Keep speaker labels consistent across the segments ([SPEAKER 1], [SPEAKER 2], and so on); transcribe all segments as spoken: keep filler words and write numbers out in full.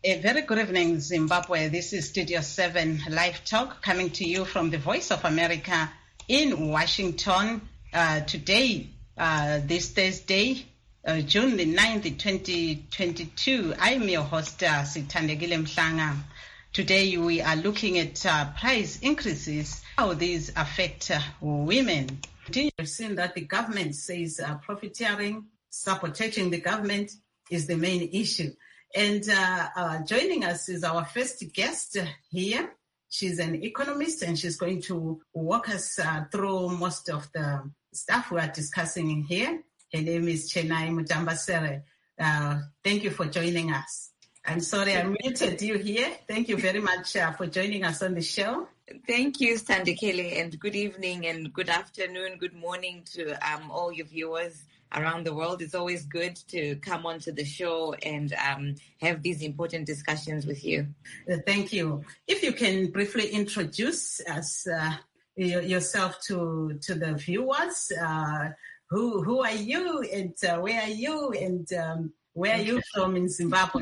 [SPEAKER 1] A very good evening, Zimbabwe. This is Studio seven Live Talk coming to you from the Voice of America in Washington. Uh, today, uh, this Thursday, uh, June the ninth, twenty twenty-two, I'm your host, uh, Sithandegile Mhlanga. Today, we are looking at uh, price increases, how these affect uh, women. We've seen that the government says uh, profiteering, sabotaging the government is the main issue. And uh, uh, joining us is our first guest here. She's an economist and she's going to walk us uh, through most of the stuff we are discussing in here. Her name is Chenai Mutambasere. Uh, thank you for joining us. I'm sorry I muted you here. Thank you very much uh, for joining us on the show.
[SPEAKER 2] Thank you, Sithandegile, and good evening and good afternoon, good morning to um, all your viewers around the world. It's always good to come onto the show and um, have these important discussions with you.
[SPEAKER 1] Uh, thank you. If you can briefly introduce us uh, yourself to to the viewers, uh, who who are you and uh, where are you and um, where are you from in Zimbabwe?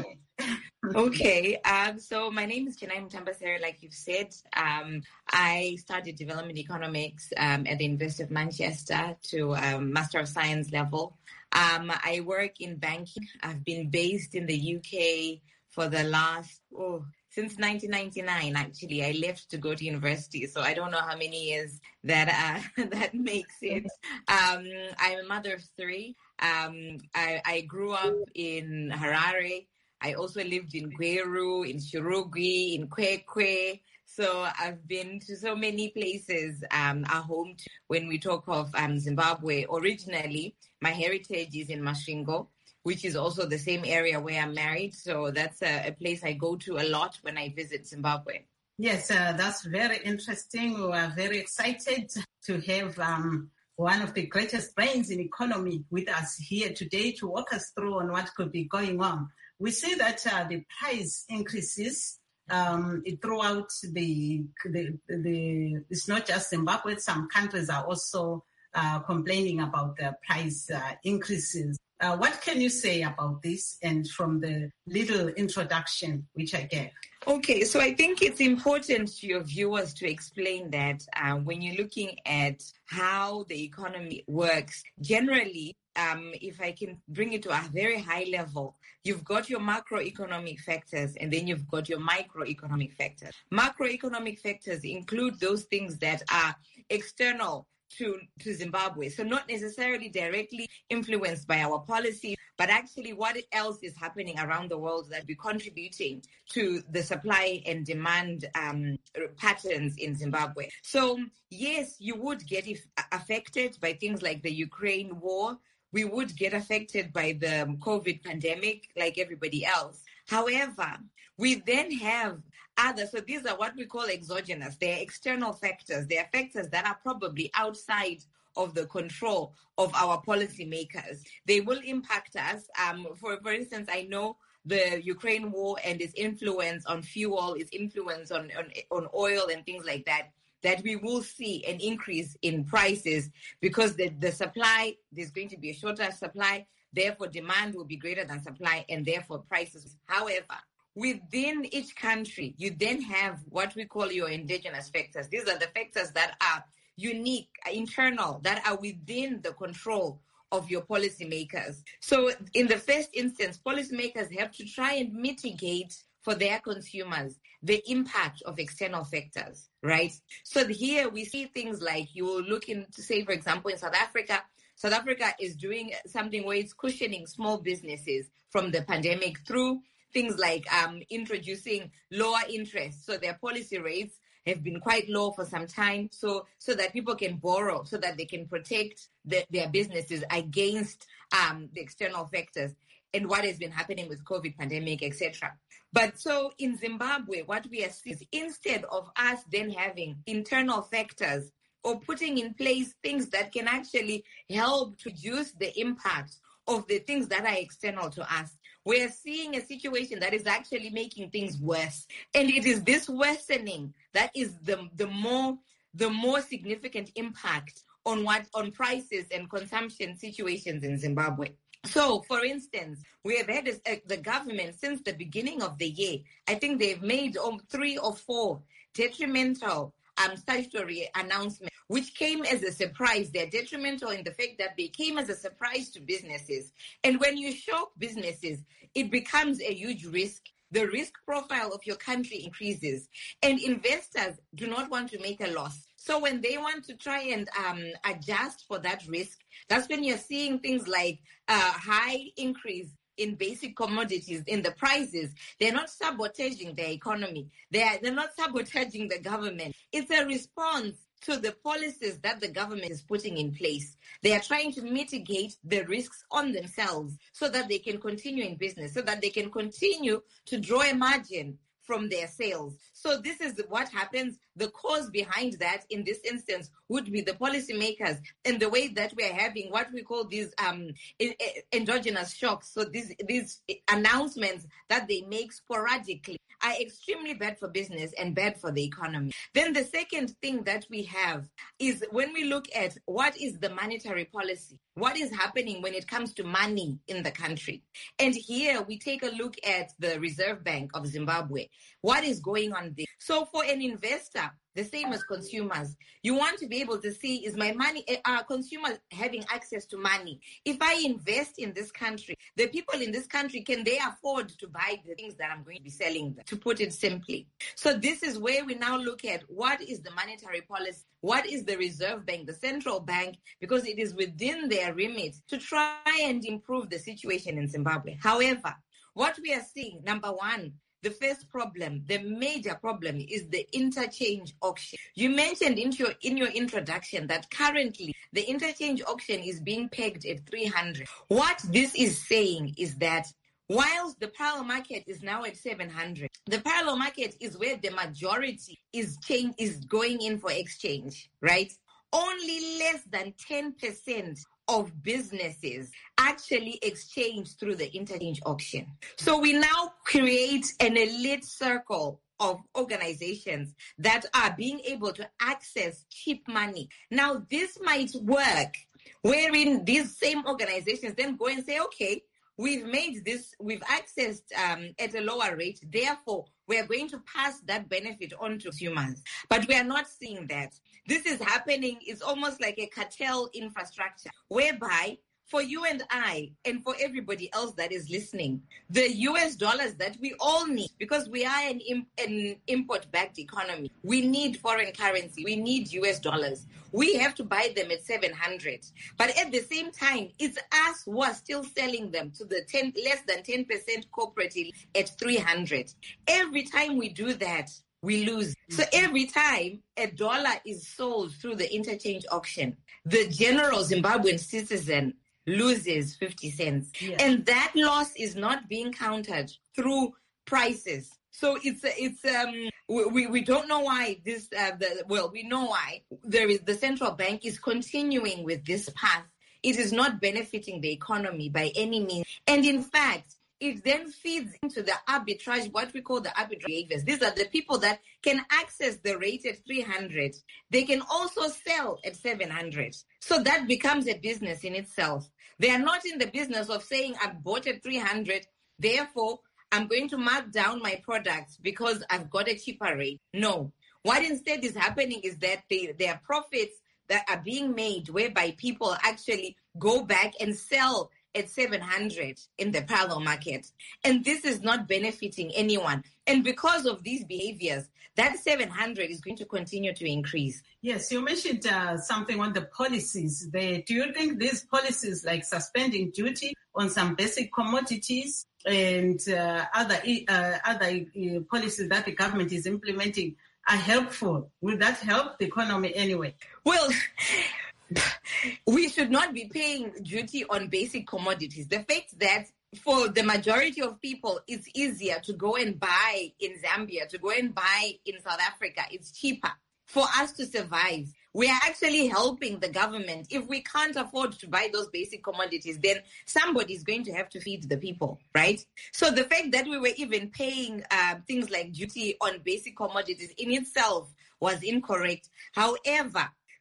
[SPEAKER 2] Okay, um, so my name is Chenai Mutambasere, like you've said. Um, I studied development economics um, at the University of Manchester to um, Master of Science level. Um, I work in banking. I've been based in the U K for the last, oh, since nineteen ninety-nine, actually. I left to go to university, so I don't know how many years that uh, that makes it. Um, I'm a mother of three. Um, I, I grew up in Harare. I also lived in Gweru, in Shirugwi, in Kwekwe. So I've been to so many places, um, our home to, when we talk of um, Zimbabwe. Originally, my heritage is in Masvingo, which is also the same area where I'm married. So that's a, a place I go to a lot when I visit Zimbabwe.
[SPEAKER 1] Yes, uh, that's very interesting. We are very excited to have um, one of the greatest brains in economy with us here today to walk us through on what could be going on. We see that uh, the price increases um, throughout the, the, the, it's not just Zimbabwe, some countries are also uh, complaining about the price uh, increases. Uh, what can you say about this and from the little introduction which I gave?
[SPEAKER 2] Okay, so I think it's important to your viewers to explain that uh, when you're looking at how the economy works, generally, Um, if I can bring it to a very high level, you've got your macroeconomic factors and then you've got your microeconomic factors. Macroeconomic factors include those things that are external to, to Zimbabwe, so not necessarily directly influenced by our policy, but actually what else is happening around the world that we're contributing to the supply and demand um, patterns in Zimbabwe. So yes, you would get if, affected by things like the Ukraine war. We would get affected by the COVID pandemic like everybody else. However, we then have other, so these are what we call exogenous. They're external factors. They are factors that are probably outside of the control of our policymakers. They will impact us. Um, for, for instance, I know the Ukraine war and its influence on fuel, its influence on, on, on oil and things like that, that we will see an increase in prices because the, the supply, there's going to be a shorter supply, therefore demand will be greater than supply and therefore prices. However, within each country, you then have what we call your endogenous factors. These are the factors that are unique, internal, that are within the control of your policymakers. So in the first instance, policymakers have to try and mitigate for their consumers the impact of external factors, right? So here we see things like you will look into, say, for example, in South Africa, South Africa is doing something where it's cushioning small businesses from the pandemic through things like um, introducing lower interest. So their policy rates have been quite low for some time, so so that people can borrow, so that they can protect the, their businesses against um, the external factors and what has been happening with COVID pandemic, et cetera. But so in Zimbabwe, what we are seeing is instead of us then having internal factors or putting in place things that can actually help to reduce the impact of the things that are external to us, we're seeing a situation that is actually making things worse. And it is this worsening that is the, the more the more significant impact on what on prices and consumption situations in Zimbabwe. So, for instance, we have had uh, the government since the beginning of the year. I think they've made um, three or four detrimental um, statutory announcements, which came as a surprise. They're detrimental in the fact that they came as a surprise to businesses. And when you shock businesses, it becomes a huge risk. The risk profile of your country increases, and investors do not want to make a loss. So when they want to try and um, adjust for that risk, that's when you're seeing things like a high increase in basic commodities, in the prices. They're not sabotaging the economy. They're, they're not sabotaging the government. It's a response to the policies that the government is putting in place. They are trying to mitigate the risks on themselves so that they can continue in business, so that they can continue to draw a margin from their sales. So this is what happens. The cause behind that in this instance would be the policymakers and the way that we are having what we call these um, endogenous shocks. So these, these announcements that they make sporadically are extremely bad for business and bad for the economy. Then the second thing that we have is when we look at what is the monetary policy, what is happening when it comes to money in the country. And here we take a look at the Reserve Bank of Zimbabwe. What is going on there? So for an investor, the same as consumers, you want to be able to see, is my money, are consumers having access to money? If I invest in this country, the people in this country, can they afford to buy the things that I'm going to be selling them, to put it simply? So this is where we now look at what is the monetary policy, what is the Reserve Bank, the central bank, because it is within their remit to try and improve the situation in Zimbabwe. However, what we are seeing, number one, the first problem, the major problem, is the interchange auction. You mentioned in your in your introduction that currently the interchange auction is being pegged at three hundred. What this is saying is that whilst the parallel market is now at seven hundred, the parallel market is where the majority is change is going in for exchange, right? Only less than ten percent of businesses actually exchange through the interchange auction. So we now create an elite circle of organizations that are being able to access cheap money. Now, this might work wherein these same organizations then go and say, okay, we've made this, we've accessed um, at a lower rate, therefore we are going to pass that benefit on to consumers. But we are not seeing that. This is happening, it's almost like a cartel infrastructure, whereby for you and I, and for everybody else that is listening, the U S dollars that we all need, because we are an, imp- an import-backed economy, we need foreign currency, we need U S dollars. We have to buy them at seven hundred. But at the same time, it's us who are still selling them to the ten, less than ten percent corporate at three hundred. Every time we do that, we lose. So every time a dollar is sold through the interchange auction, the general Zimbabwean citizen loses fifty cents. Yes. And that loss is not being countered through prices. So it's it's um we we don't know why this uh, the well we know why there is the central bank is continuing with this path. It is not benefiting the economy by any means, and in fact, it then feeds into the arbitrage, what we call the arbitrage behaviors. These are the people that can access the rate at three hundred. They can also sell at seven hundred. So that becomes a business in itself. They are not in the business of saying, I've bought at three hundred, therefore I'm going to mark down my products because I've got a cheaper rate. No. What instead is happening is that they, there are profits that are being made whereby people actually go back and sell at seven hundred in the parallel market. And this is not benefiting anyone. And because of these behaviors, that seven hundred is going to continue to increase.
[SPEAKER 1] Yes, you mentioned uh, something on the policies there. Do you think these policies like suspending duty on some basic commodities and uh, other uh, other uh, policies that the government is implementing are helpful? Will that help the economy anyway?
[SPEAKER 2] Well, we should not be paying duty on basic commodities. The fact that for the majority of people, it's easier to go and buy in Zambia, to go and buy in South Africa. It's cheaper for us to survive. We are actually helping the government. If we can't afford to buy those basic commodities, then somebody is going to have to feed the people, right? So the fact that we were even paying uh, things like duty on basic commodities in itself was incorrect. However,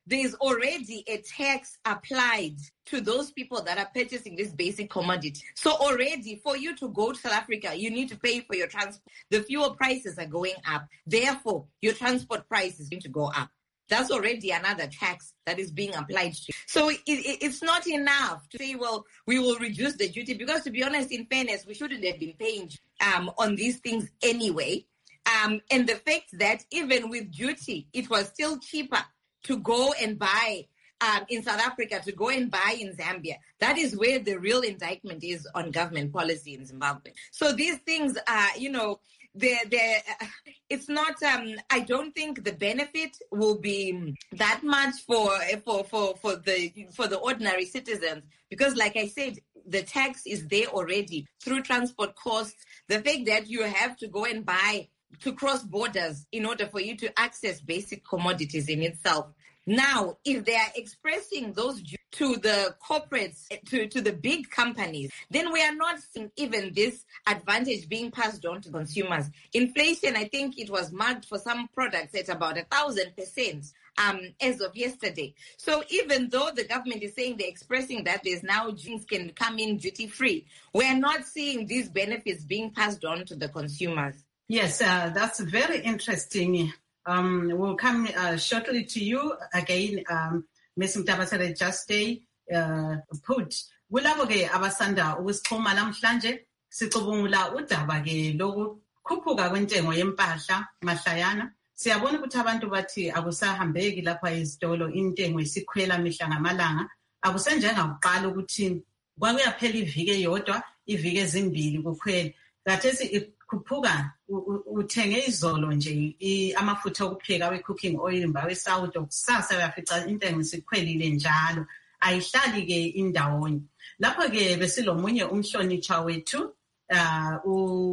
[SPEAKER 2] there is already a tax applied to those people that are purchasing this basic commodity. So already, for you to go to South Africa, you need to pay for your transport. The fuel prices are going up. Therefore, your transport price is going to go up. That's already another tax that is being applied to. So it, it, it's not enough to say, well, we will reduce the duty, because to be honest, in fairness, we shouldn't have been paying um, on these things anyway. Um, and the fact that even with duty, it was still cheaper to go and buy um, in South Africa, to go and buy in Zambia. That is where the real indictment is on government policy in Zimbabwe. So these things are, you know, they're, they're, it's not, um, I don't think the benefit will be that much for, for, for, for the, for the ordinary citizens, because like I said, the tax is there already through transport costs. The fact that you have to go and buy to cross borders in order for you to access basic commodities in itself. Now, if they are expressing those to the corporates, to, to the big companies, then we are not seeing even this advantage being passed on to consumers. Inflation, I think it was marked for some products at about a thousand percent um, as of yesterday. So even though the government is saying they're expressing that there's now drinks can come in duty-free, we are not seeing these benefits being passed on to the consumers.
[SPEAKER 1] Yes, uh, that's very interesting. Um, we'll come uh, shortly to you again, um, Miz Mtabasere just uh, put. Kulabo-ke abasanda ukusixhuma namhlanje sicubungula udaba-ke lokukhuphuka kwentengo yempahla mahlayana. Siyabona ukuthi abantu bathi akusahambeki lapha ezitolo, intengo isikhwela mihla ngamalanga. Akusenjengakuqala ukuthi kwakuyaphela iviki eyodwa, iviki ezimbili kukhwela. Khathesi khuphuka uthenge izolo nje amafutha okupheka we-cooking oil mbawe sawudo kusasa uyafica intengo isikhwelile njalo, ayihlali ke indawonye. Lapho-ke besilomunye umhlonitsha wethu uh,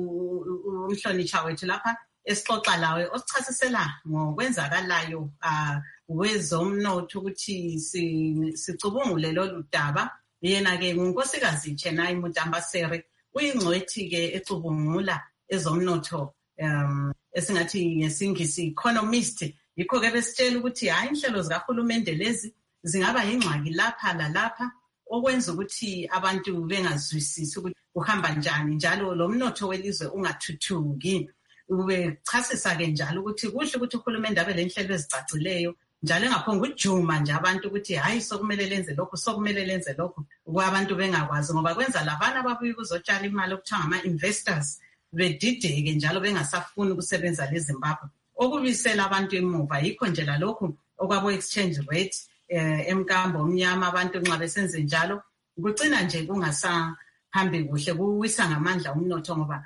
[SPEAKER 1] umhlonitsha wethu lapha esixoxa lawe osichasisela ngokwenzakalayo uh, wezomnotho ukuthi sicubungule lolu daba. Yena-ke ngunkosikazi Chenai Mutambasere, uyingcwethi-ke ecubungula ezomnotho um esingathi ngesingisi economist. Yikho-ke besitshela ukuthi hayi inhlelo zikahulumende lezi zingaba yingxaki lapha lalapha, okwenza ukuthi abantu bengazwisisi ukuthi kuhamba njani, njalo lo mnotho welizwe ungathuthuki. Ubechasisa-ke njalo ukuthi kuhle ukuthi uhulumende abe le nhlelo ezicacileyo, njalo engaphonga ukujuma nje abantu ukuthi hayi sokumele lenze lokhu, sokumele lenze lokhu, abantu bengakwazi, ngoba kwenza labana ababuye ukuzotshala imali okuthiwa ngama-investors bedideke njalo bengasafuni ukusebenza leZimbabwe, okubisela abantu emuva. Yikho nje lalokhu okwabo-exchange rate eh, emkambo omnyama, abantu nxa besenze njalo kucina nje kungasahambi kuhle, kuwisa ngamandla umnotho, ngoba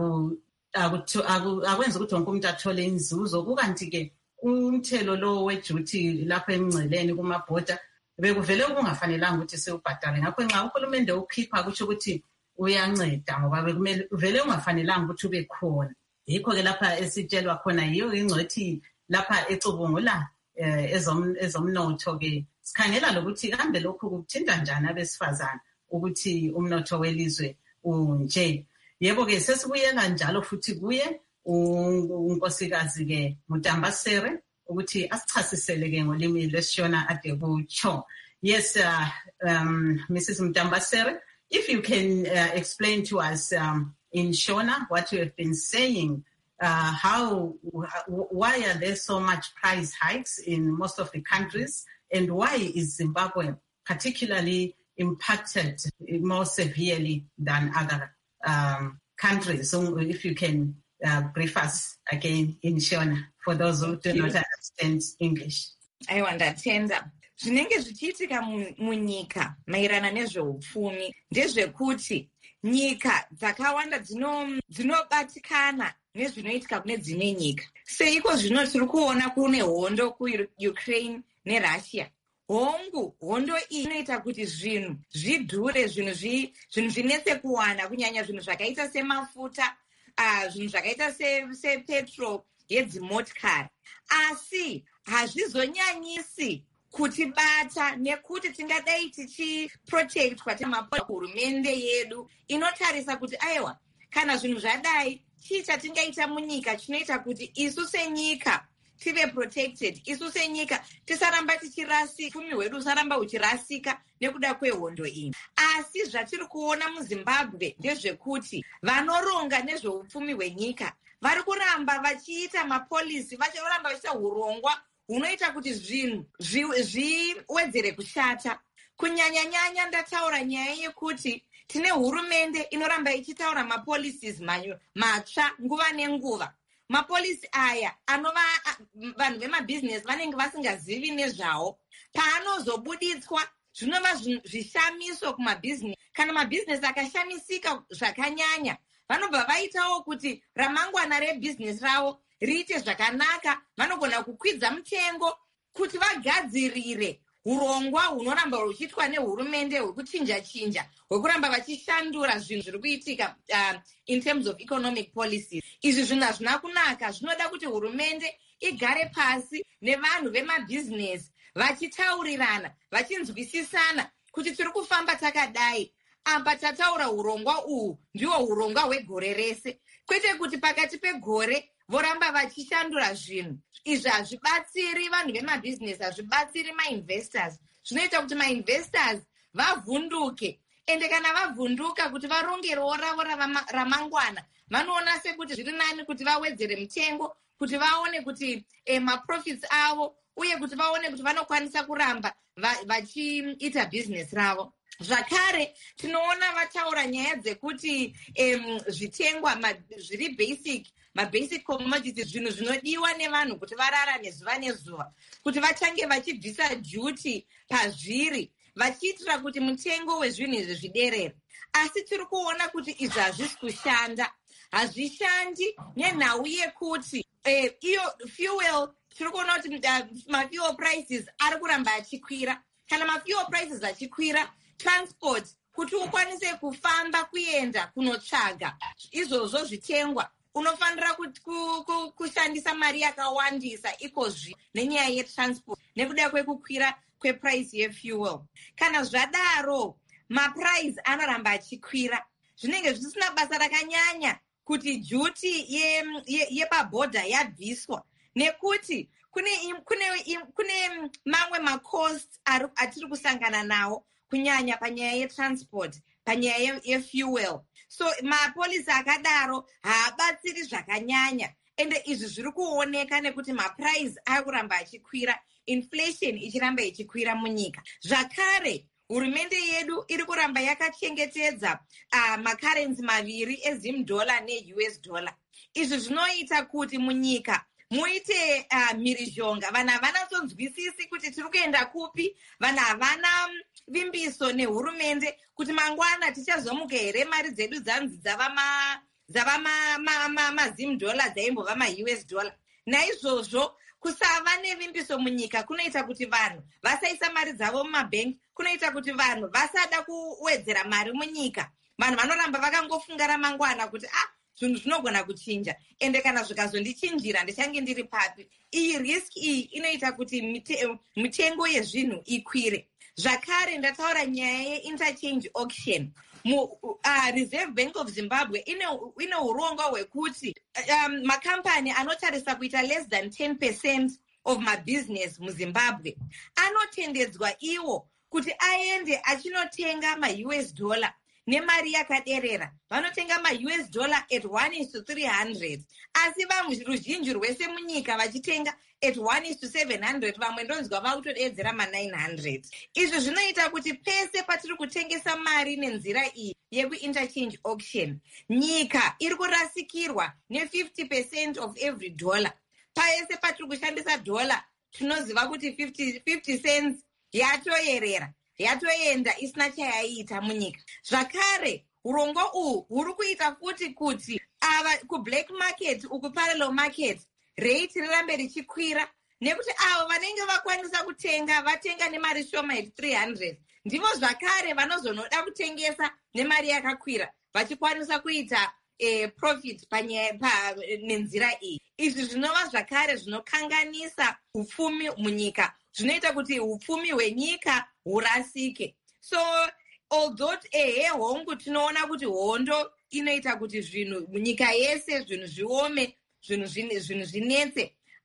[SPEAKER 1] akwenza ukuthi wonke umuntu athole inzuzo. Kukanti-ke umthelo lo weduty lapho emngceleni kumabhoda bekuvele kungafanelanga ukuthi siwubhadale. Ngakho nxa uhulumende ukhipha kutsho ukuthi uyanceda, ngoba bekumele vele ungafanelanga ukuthi ube khona. Yikho-ke lapha esitshelwa khona yiyo ingcwethi lapha ecubungula eh, ezom, ezomnotho-ke sikhangela lokuthi kambe lokhu kuthinta njani abesifazane ukuthi umnotho welizwe unje. Yebo-ke sesibuyela njalo futhi kuye unkosikazi-ke Mutambasere ukuthi asichasisele-ke ngolimi lwesishona ade kutsho. Yes, uh, um, Missus Mutambasere, if you can uh, explain to us um, in Shona what you have been saying, uh, how, why are there so much price hikes in most of the countries, and why is Zimbabwe particularly impacted more severely than other um, countries? So if you can uh, brief us again in Shona for those who do not understand English.
[SPEAKER 2] I understand. Zvinenge zvichiitika munyika maererano nezveupfumi ndezvekuti nyika dzakawanda dzinobatikana nezvinoitika kune dzimwe nyika. Seiko zvino tiri kuona kune hondo kuUkraine neRussia. Hongu, hondo iyi inoita kuti zvinhu zvidhure, zvinhu zvinhu zvinetse kuwana, kunyanya zvinhu zvakaita semafuta, uh, zvinhu zvakaita sepetrol yedzimotikari. Asi hazvizonyanyisi kutibata nekuti tingadai tichiprotectwa temapora hurumende yedu inotarisa kuti aiwa kana zvinhu zvadai chii chatingaita munyika chinoita kuti isu senyika tive protected. Isu senyika tisaramba tichirasi upfumi hwedu usaramba huchirasika nekuda kwehondo iyi. Asi zvatiri kuona muZimbabwe ndezvekuti vanoronga nezveupfumi hwenyika vari kuramba vachiita mapolisi, vachiramba vachiita urongwa hunoita kuti zvinhu zviwedzere kushata. Kunyanya-nyanya ndataura nyaya yekuti tine hurumende inoramba ichitaura mapolicies matsva nguva nenguva. Mapolisi aya anova vanhu vemabhizinesi vanenge vasingazivi nezvawo. Paanozobuditswa zvinova zvishamiso kumabhizinesi. Kana mabhizinesi akashamisika zvakanyanya, vanobva vaitawo kuti ramangwana rebhizinesi ravo riite zvakanaka. Vanogona kukwidza mutengo kuti vagadzirire urongwa hunoramba huchiitwa nehurumende hwekuchinja-chinja, hwekuramba vachishandura zvinhu zviri kuitika uh, in terms of economic policies. Izvi zvinhu hazvina kunaka. Zvinoda kuti hurumende igare pasi nevanhu vemabhizinesi vachitaurirana, vachinzwisisana kuti tiri kufamba takadai. Apa tataura urongwa uhu ndiwo urongwa hwegore rese, kwete kuti pakati pegore voramba vachishandura zvinhu. Izvi hazvibatsiri vanhu vemabhizinesi, hazvibatsiri mainvestors. Zvinoita kuti mainvestors vavhunduke. Ende kana vavhunduka kuti varongerewo ravo ramangwana, vanoona sekuti zviri nani kuti vawedzere mutengo, kuti vaone kuti eh, maprofits avo, uye kuti vaone kuti vanokwanisa kuramba vachiita bhizinesi ravo. Zvakare tinoona vataura nyaya dzekuti um, zvitengwa zviri basic, mabasic commodities, zvinhu zvinodiwa nevanhu kuti vararame zuva nezuva, kuti vachange vachibvisa duty pazviri, vachiitira kuti mutengo wezvinhu izvi zviderere. Asi tiri kuona kuti izvi hazvisi kushanda. Hazvishandi nenhau yekuti eh, iyo fuel, tiri kuona kuti uh, mafuel prices ari kuramba achikwira. Kana mafuel prices achikwira, transport, kuti ukwanise kufamba kuenda kunotsvaga izvozvo zvitengwa, unofanira kushandisa mari yakawandisa ikozvi nenyaya yetransport nekuda kwekukwira kweprice yefuel. Kana zvadaro maprice anoramba achikwira, zvinenge zvisina basa rakanyanya kuti duty yepabhodha ye, ye yabviswa, nekuti kune, kune, kune mamwe macost atiri kusangana nawo kunyanya panyaya yetransport, panyaya yefuel. So mapolisi akadaro haabatsiri zvakanyanya. Ende izvi zviri kuoneka nekuti maprice ari kuramba achikwira, inflation ichiramba ichikwira munyika. Zvakare hurumende yedu iri kuramba yakachengetedza uh, makarenzi maviri ezim dollar ne-U S dollar. Izvi zvinoita kuti munyika muite uh, mhirizhonga. Vanhu havana sonzwisisi kuti tiri kuenda kupi. Vanhu havana vimbiso nehurumende kuti mangwana tichazomuka here mari dzedu dzanzi dzava ma dzava ma ma ma mazim dollar dzaimbova ma-U S dollar. Naizvozvo kusava nevimbiso munyika kunoita kuti vanhu vasaisa mari dzavo mumabhengi, kunoita kuti vanhu vasada kuwedzera mari munyika. Vanhu vanoramba vakangofunga ramangwana kuti ah, zvinhu zvinogona kuchinja, ende kana zvikazondichinjira ndichange ndiri papi. Iyi risk iyi inoita kuti mitengo yezvinhu ikwire. Zvakare ndataura nyaya ye-interchange auction. Mu, uh, Reserve Bank of Zimbabwe ine, ine urongwa hwekuti um, makampani anotarisa kuita less than ten percent of my business muZimbabwe anotendedzwa iwo kuti aende achinotenga ma-U S dollar nemari yakaderera. Vanotenga ma-U S dollar at one is to three hundred. Asi vamwe ruzhinji rwese munyika vachitenga at one is to seven hundred. Vamwe ndonzwa vakutodedzera ma-nine hundred. Izvi zvinoita kuti pese patiri kutengesa mari nenzira iyi yeku-interchange auction, nyika iri kurasikirwa ne-fifty percent of every dollar. Paese patiri kushandisa dollar, tinoziva kuti fifty, fifty cents yatoyerera, yatoenda isina chayaita munyika. Zvakare urongwa uhu huri kuita futi kuti ava kublack market uku parallel market rate rirambe richikwira, nekuti avo vanenge vakwanisa kutenga vatenga nemari shoma at three hundred, ndivo zvakare vanozonoda kutengesa nemari yakakwira vachikwanisa kuita eh, profit panyaya pa nenzira iyi. Izvi zvinova zvakare zvinokanganisa upfumi munyika, zvinoita kuti upfumi hwenyika hurasike. So although ehe hongu tinoona kuti hondo inoita kuti zvinhu munyika yese zvinhu zviome, zvinhu zvinhu zvinetse,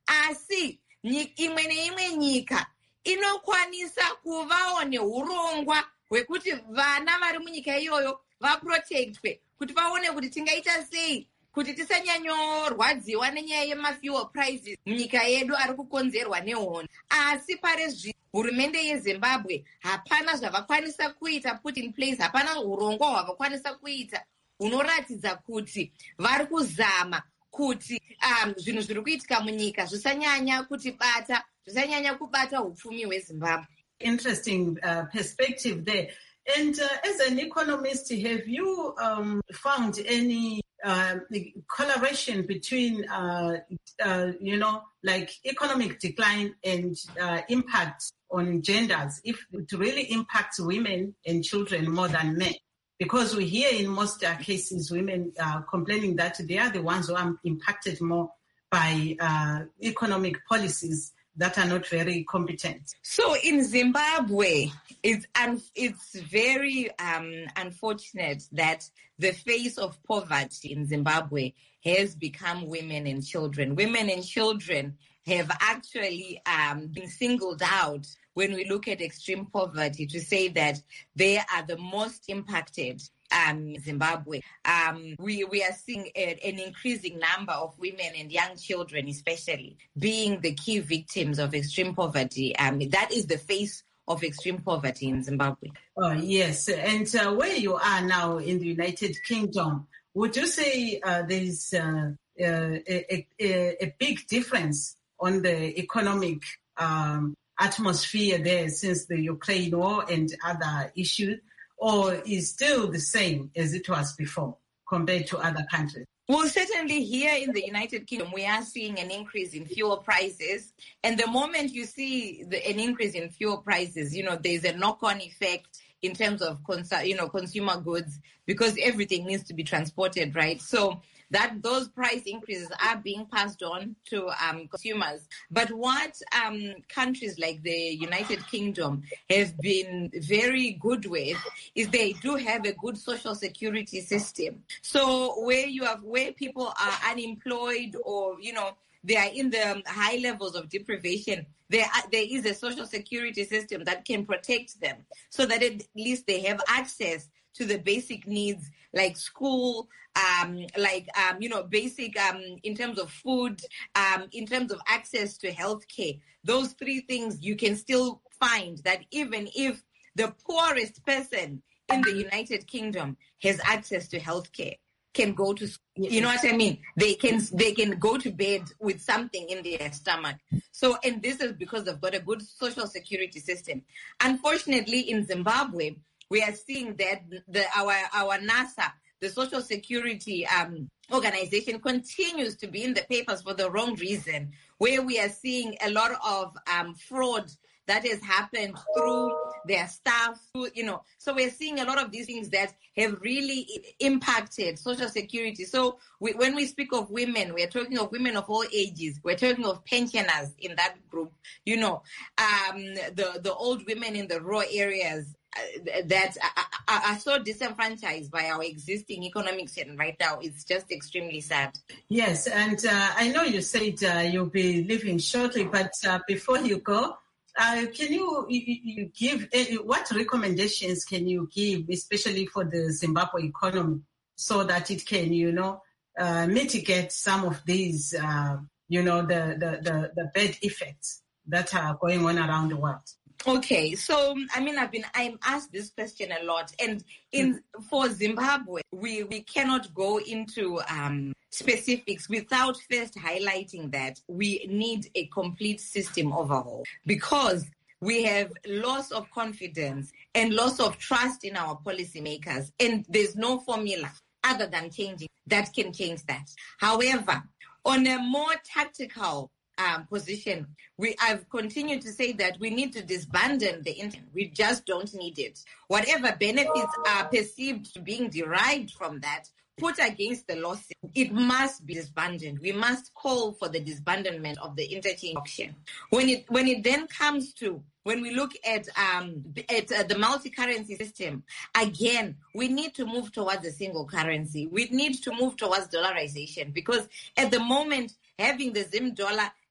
[SPEAKER 2] asi imwe neimwe nyika inokwanisa kuvawo neurongwa hwekuti vana vari munyika iyoyo vaprotectwe, kuti vaone kuti tingaita sei kuti tisanyanyorwadziwa nenyaya yemafuel prices munyika yedu ari kukonzerwa nehondo. Asi pari zvino hurumende yeZimbabwe hapana zvavakwanisa kuita put in place, hapana urongwa hwavakwanisa kuita hunoratidza kuti vari kuzama kuti um, zvinhu zviri kuitika munyika zvisanyanya kutibata, zvisanyanya kubata hupfumi hweZimbabwe.
[SPEAKER 1] Interesting uh, perspective there. And uh, as an economist, have you um, found any uh, correlation between, uh, uh, you know, like economic decline and uh, impact on genders, if it really impacts women and children more than men? Because we hear in most uh, cases women uh, complaining that they are the ones who are impacted more by uh, economic policies that are not very competent.
[SPEAKER 2] So in Zimbabwe, it's un- it's very um, unfortunate that the face of poverty in Zimbabwe has become women and children. Women and children have actually um, been singled out when we look at extreme poverty to say that they are the most impacted um, Zimbabwe. Um, we, we are seeing a, an increasing number of women and young children, especially, being the key victims of extreme poverty. Um, that is the face of extreme poverty in Zimbabwe.
[SPEAKER 1] Oh, yes. And uh, where you are now in the United Kingdom, would you say uh, there's uh, uh, a, a, a big difference on the economic um, atmosphere there since the Ukraine war and other issues? Or is still the same as it was before compared to other countries?
[SPEAKER 2] Well, certainly here in the United Kingdom, we are seeing an increase in fuel prices. And the moment you see the, an increase in fuel prices, you know, there's a knock-on effect in terms of, cons- you know, consumer goods, because everything needs to be transported, right? So that those price increases are being passed on to um, consumers. But what um, countries like the United Kingdom have been very good with is they do have a good social security system. So where you have where people are unemployed or, you know, they are in the high levels of deprivation, there, there is a social security system that can protect them so that at least they have access to the basic needs like school, um, like, um, you know, basic um, in terms of food, um, in terms of access to healthcare. Those three things you can still find that even if the poorest person in the United Kingdom has access to healthcare, can go to school. You know what I mean? They can they can go to bed with something in their stomach. So, and this is because they've got a good social security system. Unfortunately, in Zimbabwe, we are seeing that the our our NASA, the Social Security um, organization, continues to be in the papers for the wrong reason, where we are seeing a lot of um, fraud that has happened through their staff, through, you know. So we're seeing a lot of these things that have really impacted Social Security. So we, when we speak of women, we're talking of women of all ages. We're talking of pensioners in that group, you know, um, the, the old women in the rural areas uh, that are, are so disenfranchised by our existing economic setting right now. It's just extremely sad.
[SPEAKER 1] Yes, and uh, I know you said uh, you'll be leaving shortly, but uh, before you go, Uh, can you, you, you give, uh, what recommendations can you give, especially for the Zimbabwe economy, so that it can, you know, uh, mitigate some of these, uh, you know, the, the, the, the bad effects that are going on around the world?
[SPEAKER 2] Okay, so I mean, I've been I'm asked this question a lot, and in mm. for Zimbabwe, we we cannot go into um, specifics without first highlighting that we need a complete system overhaul, because we have loss of confidence and loss of trust in our policymakers, and there's no formula other than changing that can change that. However, on a more tactical Um, position, we I've continued to say that we need to disbandon the internet. We just don't need it. Whatever benefits are perceived to being derived from that, put against the lawsuit, it must be disbanded. We must call for the disbandment of the interchange auction. When it when it then comes to when we look at um at uh, the multi-currency system, again, we need to move towards a single currency. We need to move towards dollarization, because at the moment, having the Zim dollar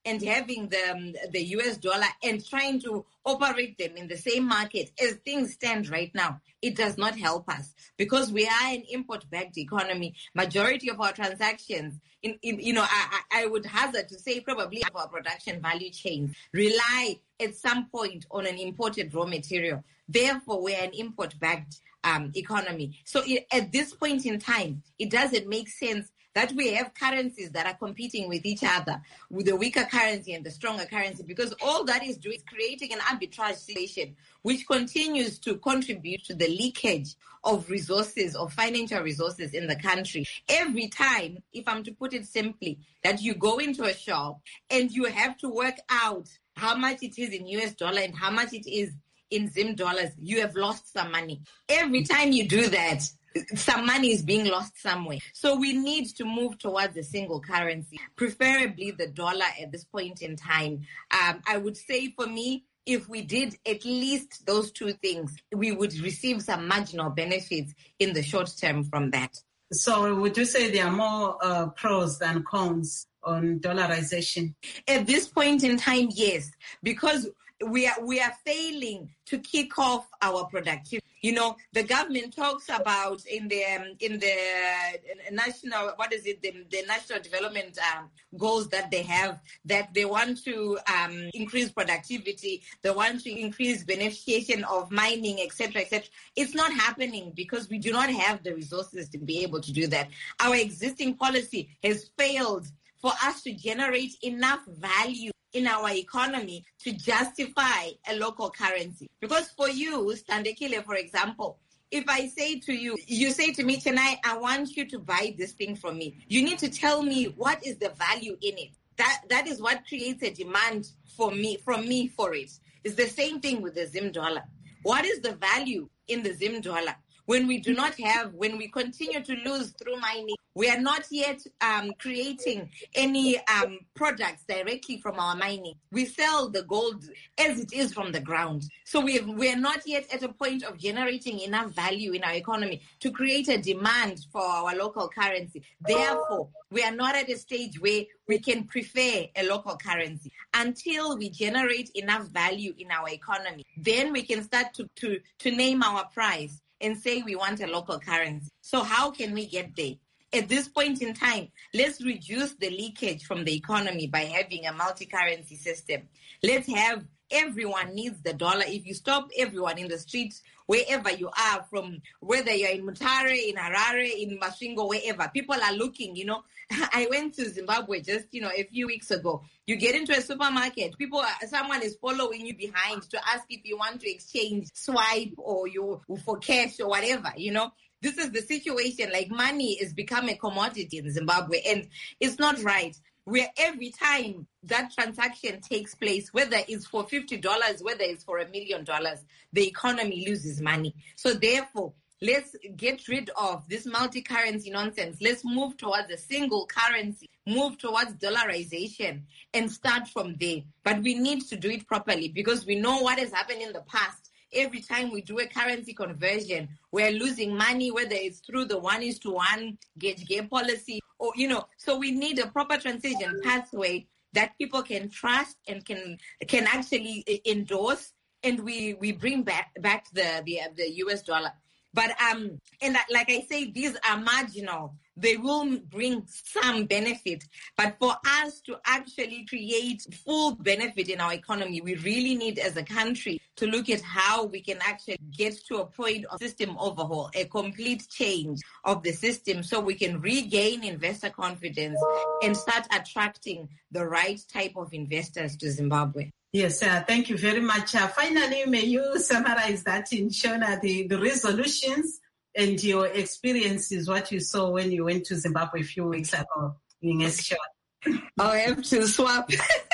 [SPEAKER 2] and having the, um, the U S dollar and trying to operate them in the same market as things stand right now, it does not help us because we are an import-backed economy. Majority of our transactions, in, in you know, I, I would hazard to say probably our production value chains rely at some point on an imported raw material. Therefore, we're an import-backed um, economy. So it, at this point in time, it doesn't make sense that we have currencies that are competing with each other, with the weaker currency and the stronger currency, because all that is doing is creating an arbitrage situation, which continues to contribute to the leakage of resources, of financial resources in the country. Every time, if I'm to put it simply, that you go into a shop and you have to work out how much it is in U S dollar and how much it is in Zim dollars, you have lost some money. Every time you do that, some money is being lost somewhere. So we need to move towards a single currency, preferably the dollar at this point in time. Um, I would say for me, if we did at least those two things, we would receive some marginal benefits in the short term from that.
[SPEAKER 1] So would you say there are more uh, pros than cons on dollarization?
[SPEAKER 2] At this point in time, yes, because we are we are failing to kick off our productivity. You know, the government talks about in the um, in the uh, national, what is it, the, the national development um, goals that they have, that they want to um, increase productivity, they want to increase beneficiation of mining, et cetera, et cetera. It's not happening because we do not have the resources to be able to do that. Our existing policy has failed for us to generate enough value in our economy to justify a local currency. Because for you, Standekile, for example, if I say to you, you say to me, Chennai, I want you to buy this thing from me. You need to tell me what is the value in it. That that is what creates a demand for me, from me for it. It's the same thing with the Zim dollar. What is the value in the Zim dollar? When we do not have, when we continue to lose through mining, we are not yet um, creating any um, products directly from our mining. We sell the gold as it is from the ground. So we have, we are not yet at a point of generating enough value in our economy to create a demand for our local currency. Therefore, we are not at a stage where we can prefer a local currency. Until we generate enough value in our economy, then we can start to, to, to name our price and say we want a local currency. So how can we get there? At this point in time, let's reduce the leakage from the economy by having a multi-currency system. Let's have, everyone needs the dollar. If you stop everyone in the streets, wherever you are, from whether you're in Mutare, in Harare, in Masvingo, wherever, people are looking, you know. I went to Zimbabwe just, you know, a few weeks ago. You get into a supermarket, people, are, someone is following you behind to ask if you want to exchange swipe or you for cash or whatever, you know. This is the situation. Like, money has become a commodity in Zimbabwe, and it's not right. Where every time that transaction takes place, whether it's for fifty dollars, whether it's for a million dollars, the economy loses money. So therefore, let's get rid of this multi-currency nonsense. Let's move towards a single currency, move towards dollarization, and start from there. But we need to do it properly because we know what has happened in the past. Every time we do a currency conversion, we're losing money, whether it's through the one is to one gauge gap policy or, you know, so we need a proper transition pathway that people can trust and can can actually endorse, and we, we bring back back the, the the U S dollar. But um, and like I say, these are marginal. They will bring some benefit. But for us to actually create full benefit in our economy, we really need as a country to look at how we can actually get to a point of system overhaul, a complete change of the system so we can regain investor confidence and start attracting the right type of investors to Zimbabwe.
[SPEAKER 1] Yes, uh, thank you very much. Uh, finally, may you summarize that in Shona, the, the resolutions and your experiences, what you saw when you went to Zimbabwe a few weeks ago in Esshona.
[SPEAKER 2] I'll have to swap.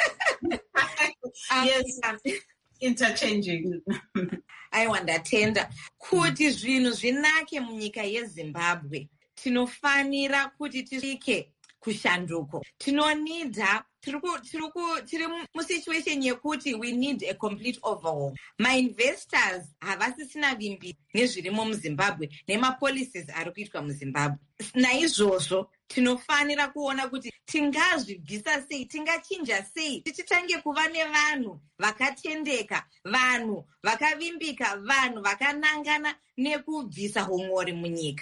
[SPEAKER 2] um,
[SPEAKER 1] yes, interchanging.
[SPEAKER 2] I wandatenda kuti zvinhu zvinake munyika yeZimbabwe tinofanira kuti tisvike kushanduko. Tinonidha tiri musituation yekuti we need a complete overhaul. Mainvestors havasisina vimbi nezvirimo muZimbabwe nemapolicies ari kuitwa muZimbabwe. Naizvozvo tinofanira kuona kuti tingazvibvisa sei, tingachinja sei, tichitange kuva nevanhu vakatendeka, vanhu vakavimbika, vanhu vakanangana nekubvisa umori munyika.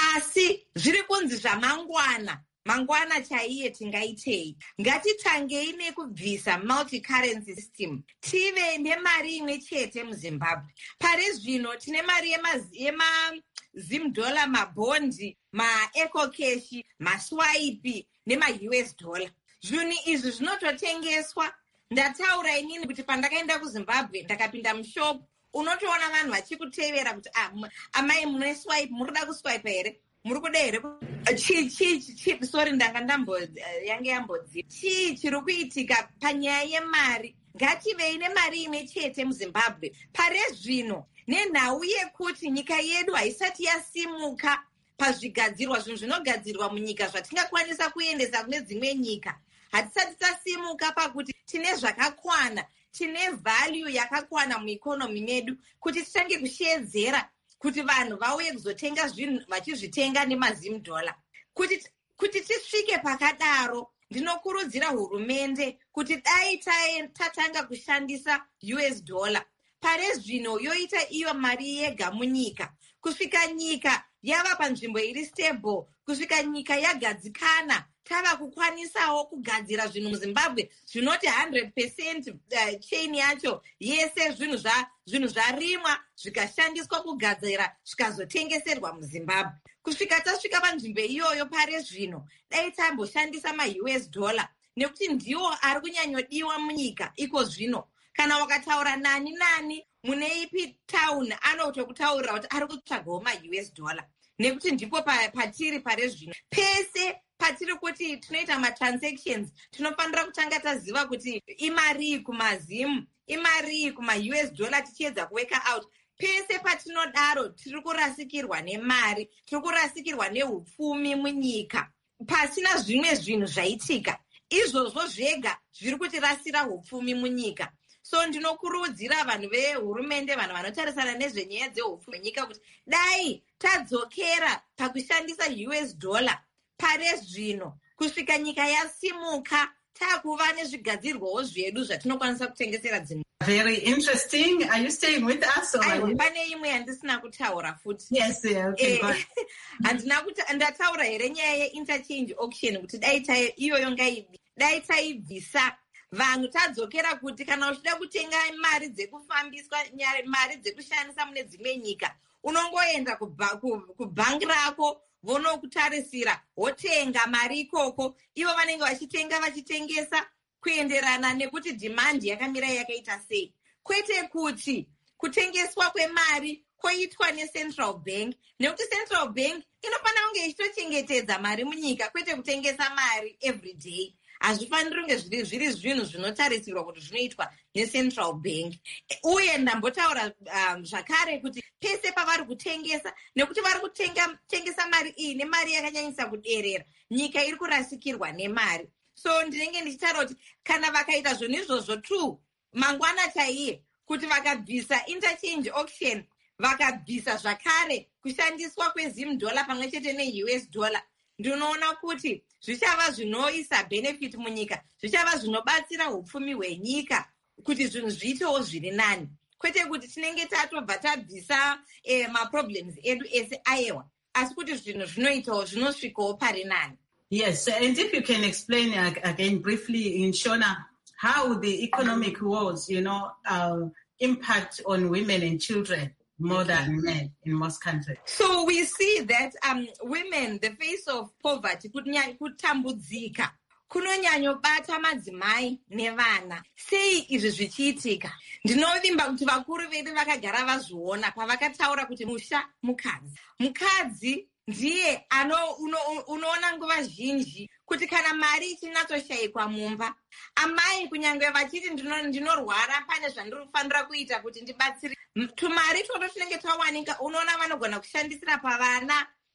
[SPEAKER 2] Asi zviri kunzi zvamangwana, mangwana chaiye tingaitei. Ngatitangei nekubvisa multi-currency system. Tive nemari imwe chete muZimbabwe. Pari zvino tine mari yema Zim dollar, mabondi, ma-eco cash, maswipe, nema-U S dollar. Zvinhu izvi zvinototengeswa. Ndataura inini kuti pandakaenda kuZimbabwe ndakapinda mushopu, unotoona vanhu vachikutevera kuti ah, amai mune swipe, muri kuda kuswipe here? Muri kuda here? Chi chi chi sorry ndanga ndambo yange yambodzi. Chi chiri kuitika panyaya yemari. Ngativei nemari imwe chete muZimbabwe. Pare zvino nenhau yekuti nyika yedu haisati yasimuka pazvigadzirwa, zvinhu zvinogadzirwa munyika zvatingakwanisa kuendesa kune dzimwe nyika. Hatisati tasimuka pakuti tine zvakakwana, tine value yakakwana muikonomi medu kuti titange kushedzera kuti vanhu vauye kuzotenga zvinhu vachizvitenga nemazim dollar. Kuti kuti tisvike pakadaro, ndinokurudzira hurumende kuti dai tatanga kushandisa U S dollar. Pare zvino yoita iyo mari yega munyika. Kusvika nyika yava panzvimbo iri stable, kusvika nyika yagadzikana, tava kukwanisawo kugadzira zvinhu muZimbabwe zvinoti one hundred percent uh, chain yacho yese zvinhu zva zvinhu zvarimwa zvikashandiswa kugadzira zvikazotengeserwa muZimbabwe. Kusvika tasvika panzvimbo iyoyo pare zvino dai tamboshandisa ma-U S dollar nekuti ndiwo ari kunyanyodiwa munyika iko zvino. Kana wakataura nani nani mune ipi town anotokutaurira kuti ari kutsvagawo ma-U S dollar nekuti ndipo patiri pare zvino. Pese patiri kuti tinoita ma-transactions tinofanira kutanga taziva kuti imari kumazimu, imari kuma-U S dollar tichiedza kuweka out. Pese patinodaro tiri kurasikirwa nemari, tiri kurasikirwa neupfumi munyika pasina zvimwe zvinhu zvaitika. Izvozvo zvega zviri kutirasira upfumi munyika. So ndinokurudzira vanhu vehurumende, vanhu vanotarisana nezvenyaya dzeupfumi munyika kuti dai tadzokera pakushandisa U S dollar pare zvino kusvika nyika yasimuka takuva nezvigadzirwawo zvedu zvatinokwanisa kutengesera dzimwe.
[SPEAKER 1] Very interesting. Are you staying with us?
[SPEAKER 2] Aiwa, pane imwe yandisina kutaura futi.
[SPEAKER 1] Yes, yeah, okay.
[SPEAKER 2] Eh, handina kuti ndataura here nyaya ye-interchange auction kuti dai iyoyo ngaibi. Dai taibvisa vanhu tadzokera kuti kana uchida kutenga mari dzekufambiswa, mari dzekushandisa mune dzimwe nyika, unongoenda kubhangi rako vonokutarisira wotenga mari ikoko. Ivo vanenge vachitenga vachitengesa kuenderana nekuti demand yakamira yakaita sei. Kwete kuti kutengeswa kwemari koitwa neCentral Bank, nekuti Central Bank inofanira kunge ichitochengetedza mari munyika, kwete kutengesa mari every day. Hazvifaniri kunge zviri zviri zvinhu zvinotarisirwa kuti zvinoitwa neCentral Bank. Uye ndambotaura um, zvakare kuti pese pavari kutengesa, nekuti vari kutengesa mari iyi nemari yakanyanyisa kuderera, nyika iri kurasikirwa nemari. So ndinenge ndichitaura kuti kana vakaita zvinhu izvozvo tu mangwana chaiye, kuti vakabvisa interchange auction, vakabvisa zvakare kushandiswa kwezim dollar pamwe chete ne-U S dollar, ndinoona kuti zvichava zvinoisa benefit munyika, zvichava zvinobatsira upfumi hwenyika kuti zvinhu zviitewo zviri nani. Kwete kuti tinenge tatobva tabvisa eh, ma-problems edu ese ayewa, asi kuti zvinhu zvinoitawo zvinosvikawo pari nani.
[SPEAKER 1] Yes, and if you can explain uh, again briefly in Shona how the economic wars, you know, uh, impact on women and children more okay. than men in most countries.
[SPEAKER 2] So we see that um, women, the face of poverty, kutambudzika, kunonyanyobata madzimai nevana. Sei izvi zvichiitika? Ndinovimba kuti vakuru vedu vakagara vazviona pavakataura kuti musha mukadzi. Mukadzi ndiye ano unoona uno nguva zhinji kuti kana mari ichinatsoshayikwa mumba, amai kunyange vachiti ndinorwara pane zvandinofanira kuita kuti ndibatsire, tumari toto tunenge twawanika, unoona vanogona kushandisira pavana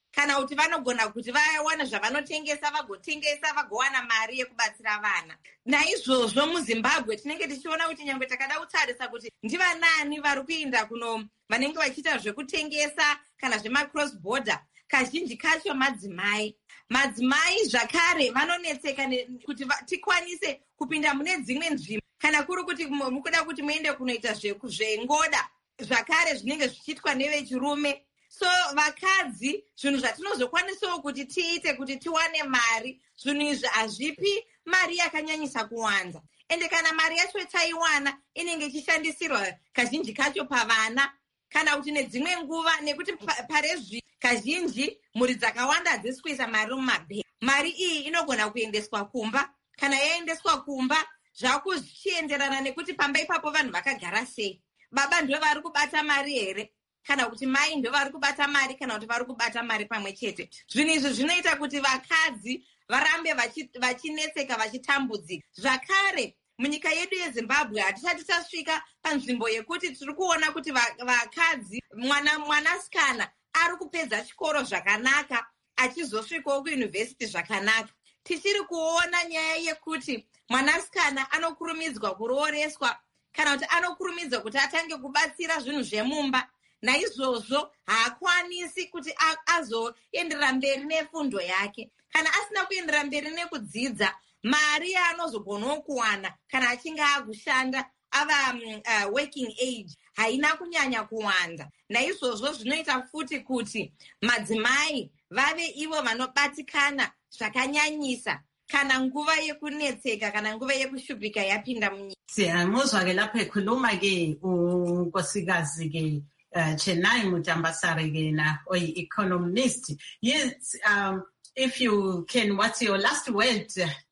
[SPEAKER 2] kana kuti vanogona kuti vawana zvavanotengesa vagotengesa vagowana mari yekubatsira vana. Naizvozvo muZimbabwe tinenge tichiona kuti nyangwe takada kutarisa kuti ndivanani vari kuinda kuno vanenge vachiita zvekutengesa kana zvema-cross border, kazhinji kacho madzimai. Madzimai zvakare vanonetseka kuti tikwanise kupinda mune dzimwe nzvimbo kana kuri kuti mukuda kuti muende kunoita zvengoda zvakare zvinenge zvichiitwa nevechirume. So vakadzi zvinhu zvatinozokwanisawo kuti tiite kuti tiwane mari, zvinhu izvi hazvipi mari yakanyanyisa kuwanza. Ende kana mari yacho taiwana inenge ichishandisirwa kazhinji kacho pavana kana kuti nedzimwe nguva, nekuti parezvi kazhinji mhuri dzakawanda hadzisi kuisa mari mumabhegi. Mari iyi inogona kuendeswa kumba, kana yaendeswa kumba zvakuchienderana nekuti pamba ipapo vanhu vakagara sei. Baba ndio vari kubata mari here kana kuti mai ndio vari kubata mari kana kuti vari kubata mari pamwe chete. Zvinhu izvi zvinoita kuti vakadzi varambe vachinetseka vachitambudzika. Zvakare munyika yedu yeZimbabwe hatisati tasvika panzvimbo yekuti tiri kuona kuti vakadzi mwana mwanasikana ari kupedza chikoro zvakanaka achizosvikawo kuyunivhesiti zvakanaka. Tichiri kuona nyaya yekuti mwanasikana anokurumidzwa kurooreswa kana kuti anokurumidzwa kuti atange kubatsira zvinhu zvemumba. Naizvozvo haakwanisi kuti azoenderera mberi nefundo yake. Kana asina kuenderera mberi nekudzidza, mari yaanozogonawo kuwana kana achinge akushanda ava um, uh, working age haina kunyanya kuwanda. Naizvozvo zvinoita futi kuti madzimai vave ivo vanobatikana zvakanyanyisa kana nguva yekunetseka kana nguva yekushupika yapinda munyika.
[SPEAKER 1] Siyamuzwa ke lapho ekhuluma ke unkosikazi ke Chenai Mutambasari ke na oyi-economist. Yes, um, if you can, what's your last word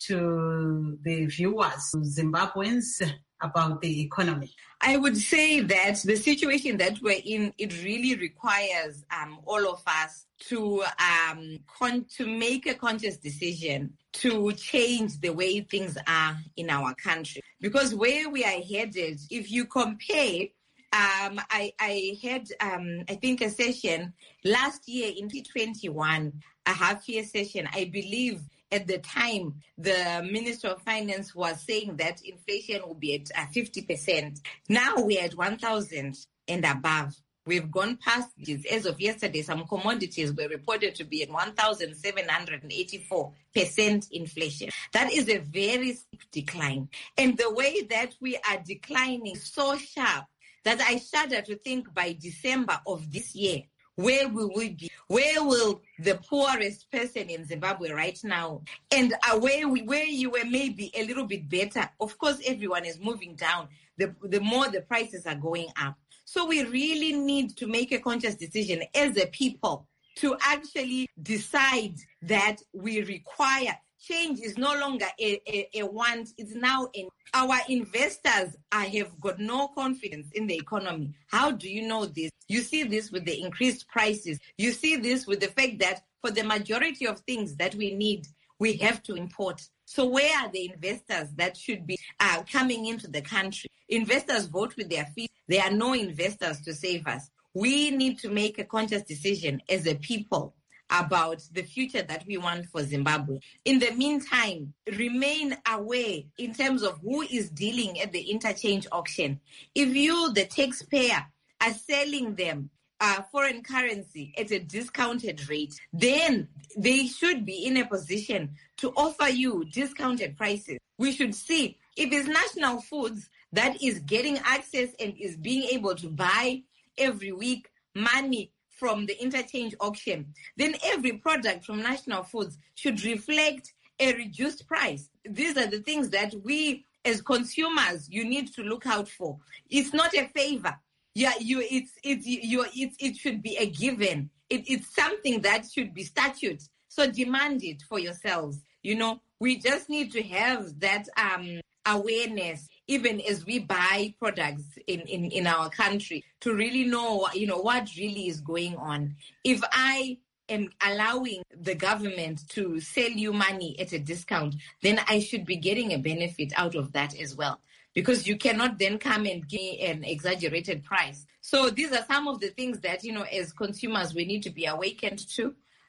[SPEAKER 1] to the viewers, Zimbabweans, about the economy?
[SPEAKER 2] I would say that the situation that we're in, it really requires um, all of us to um, con- to make a conscious decision to change the way things are in our country. Because where we are headed, if you compare, um, I, I had, um, I think, a session last year in twenty twenty-one, a half-year session. I believe at the time, the Minister of Finance was saying that inflation will be at uh, fifty percent. Now we're at one thousand and above. We've gone past this. As of yesterday, some commodities were reported to be at one thousand seven hundred eighty-four percent inflation. That is a very steep decline. And the way that we are declining is so sharp that I shudder to think by December of this year, where we will be, where will the poorest person in Zimbabwe right now, and uh, where, we, where you were maybe a little bit better. Of course, everyone is moving down. The, the more the prices are going up. So we really need to make a conscious decision as a people to actually decide that we require change. Is no longer a, a, a want, it's now in our investors. I have got no confidence in the economy. How do you know this? You see this with the increased prices. You see this with the fact that for the majority of things that we need, we have to import. So where are the investors that should be uh, coming into the country? Investors vote with their feet. There are no investors to save us. We need to make a conscious decision as a people about the future that we want for Zimbabwe. In the meantime, remain aware in terms of who is dealing at the interchange auction. If you, the taxpayer, are selling them uh, foreign currency at a discounted rate, then they should be in a position to offer you discounted prices. We should see if it's National Foods that is getting access and is being able to buy every week money from the interchange auction, then every product from National Foods should reflect a reduced price. These are the things that we as consumers, you need to look out for. It's not a favor. Yeah, you. It's it's you. It's it should be a given. It, it's something that should be statute. So demand it for yourselves. You know, we just need to have that um, awareness, even as we buy products in, in, in our country, to really know, you know, what really is going on. If I am allowing the government to sell you money at a discount, then I should be getting a benefit out of that as well. Because you cannot then come and give an exaggerated price. So these are some of the things that, you know, as consumers, we need to be awakened to.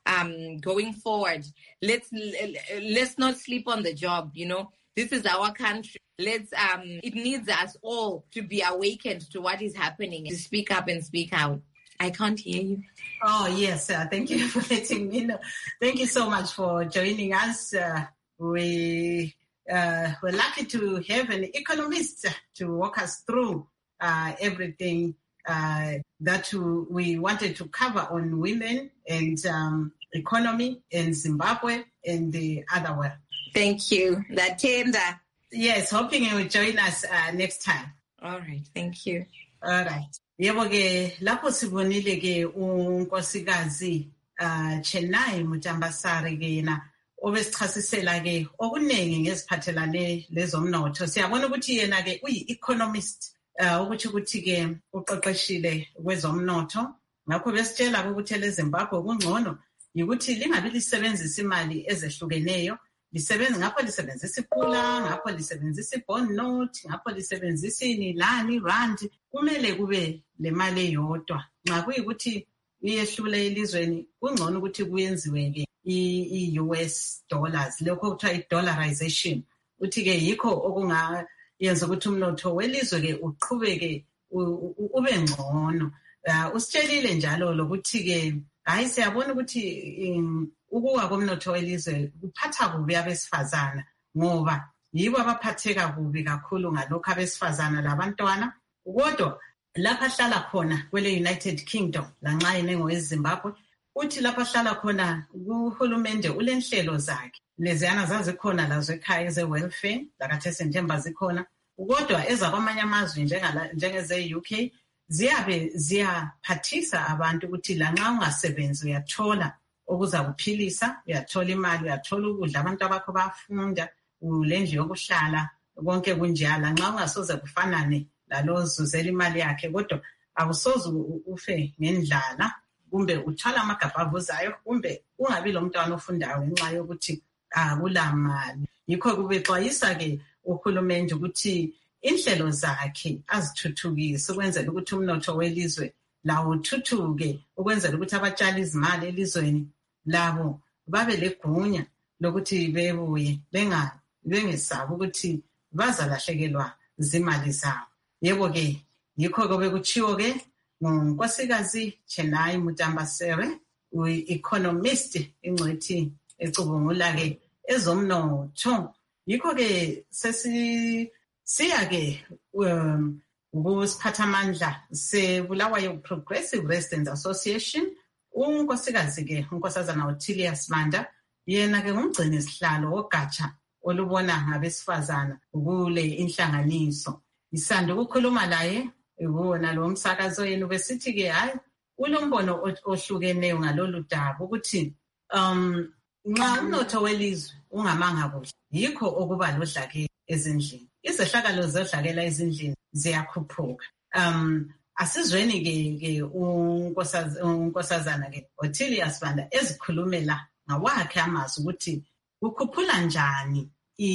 [SPEAKER 2] um, going forward. Let's let's not sleep on the job. You know, this is our country. Let's um, it needs us all to be awakened to what is happening, to speak up and speak out. I can't hear you.
[SPEAKER 1] Oh, yes. Uh, thank you for letting me know. Thank you so much for joining us. Uh, we, uh, we're lucky to have an economist to walk us through uh, everything uh, that we wanted to cover on women and um, economy in Zimbabwe and the other world.
[SPEAKER 2] Thank you. Latenda.
[SPEAKER 1] Yes, hoping you will join us uh, next time.
[SPEAKER 2] All right. Thank you.
[SPEAKER 1] All right. Yebo ke lapho sibonile ke unkosikazi uh Chenai Mutambasari ke yena obesichasisela ke okunengi ngeziphathelane lezomnotho. Siyabona ukuthi yena ke uyi-economist uh ukuthi ukuthi ke uqeqeshile kwezomnotho. Ngakho besitshela ukuthi leZimbabwe kungcono yikuthi lingabi lisebenzisa imali ezehlukeneyo. Lisebenza ngapho lisebenzisa ipula, ngapho lisebenzisa ibond note, ngapho lisebenzisa ini lani rand. Kumele kube le mali eyodwa. Nxa kuyikuthi iyehlule elizweni kungcono ukuthi kuyenziwe ke i-U S dollars, lokho kuthiwa i-dollarization. Uthi ke yikho okungayenza ukuthi umnotho welizwe ke uqhubeke ube ngcono. Usitshelile njalo lokuthi ke hayi siyabona ukuthi ukuwa komnotho welizwe kuphatha kubi abesifazana ngoba yibo abaphatheka kubi kakhulu ngalokho abesifazana labantwana. Kodwa lapha ahlala khona kwele United Kingdom lanxa yena ngoweZimbabwe uthi lapha ahlala khona uhulumende ulenhlelo zakhe leziyana zazikhona lazo ekhaya ze-welfare lakathese njengoba zikhona. Kodwa ezakwamanye amazwe njengeze-U K ziyabe ziyaphathisa abantu ukuthi lanxa ungasebenzi uyathola okuza kuphilisa, uyathola imali, uyathola ukudla, abantu abakho bafunda, ulendlu yokuhlala, konke kunjalo. Nxa ungasoze kufanane lalo zuzela imali yakhe, kodwa akusoze ufe ngendlala, kumbe uthwala amagabha avuzayo, kumbe ungabi lo mntwana ofundayo ngenxa yokuthi akula mali. Yikho kubexwayisa ke uhulumende ukuthi inhlelo zakhe azithuthukise ukwenzela ukuthi umnotho welizwe lawo uthuthuke, ukwenzela ukuthi abatshali izimali elizweni labo babe legunya lokuthi bebuye bengesabi ukuthi bazalahlekelwa zimali zabo. Yebo ke yikho ke bekuchiwo ke ngonkosikazi Chenai Mutambasari, uyi-economist ingcwethi ecubungula ke ezomnotho. Yikho ke sesi siya ke um kusiphathamandla seBulawayo Progressive Residents Association. Unkosikazi ke unkosazana uTilia Smanda yena ke ngumgcini isihlalo wogatsha olubona ngabesifazana kule inhlanganiso. Isanda ukukhuluma laye ubona lo msakazo yenu besithi ke hayi ulombono ohlukeneyo ngalolu daba ukuthi um nxa umnotho welizwe ungamanga kuhle yikho okuba lodlake ezindlini. Izehlakalo zodlakela ezindlini ziyakhuphuka. Um asizweni ke ke unkosazana ke uTilia Smanda ezikhulumela ngawakhe amazwi ukuthi ukhuphula njani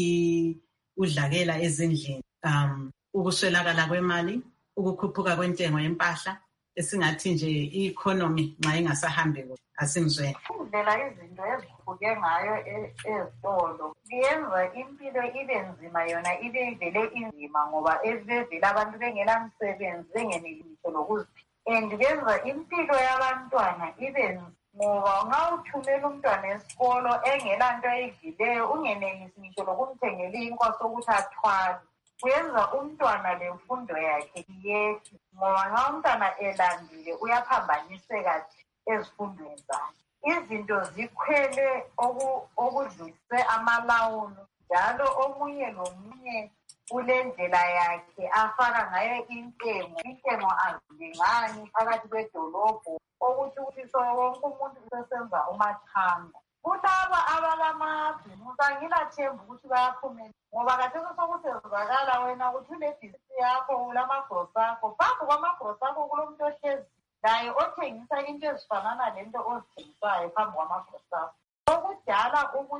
[SPEAKER 1] udlakela ezindlini, um ukuswelakala kwemali, ukukhuphuka kwentengo yempahla esingathi nje i-economy nxa ingasahambi kuhle. Asimzweni
[SPEAKER 3] indlela izinto ezikhuphuke ngayo ezitolo kuyenza impilo ibe nzima, yona ibe ivele inzima ngoba evevele abantu bengela msebenzi bengenelisi lokuziphila, and kuyenza impilo yabantwana ibe nzima ngoba nxa uthumela umntwana esikolo engela nto ayidlileyo ungenelisi ngisho lokumthengela inkwa sokuthi athwale, kuyenza umntwana lemfundo yakhe iyehle ngoba nxa umntwana elandile uyaphambaniseka ezifundweni zakhe. Izinto zikhwele okudlulise amalawulo, njalo omunye lomunye ulendlela yakhe afaka ngayo intengo. Intengo azilingani phakathi kwedolobho okuthi ukuthi so wonke umuntu usesenza umathanga. Kulaba abalamabhizimusi angilathemba ukuthi bayaphumelela ngoba kathesi sokusenzakala wena ukuthi unebhizinisi yakho ulamagrosi akho, phambi kwamagrosi akho kulomuntu ohlezi laye othengisa into ezifanana lento ozithengisayo phambi kwamagrosi akho. Okudala ukuthi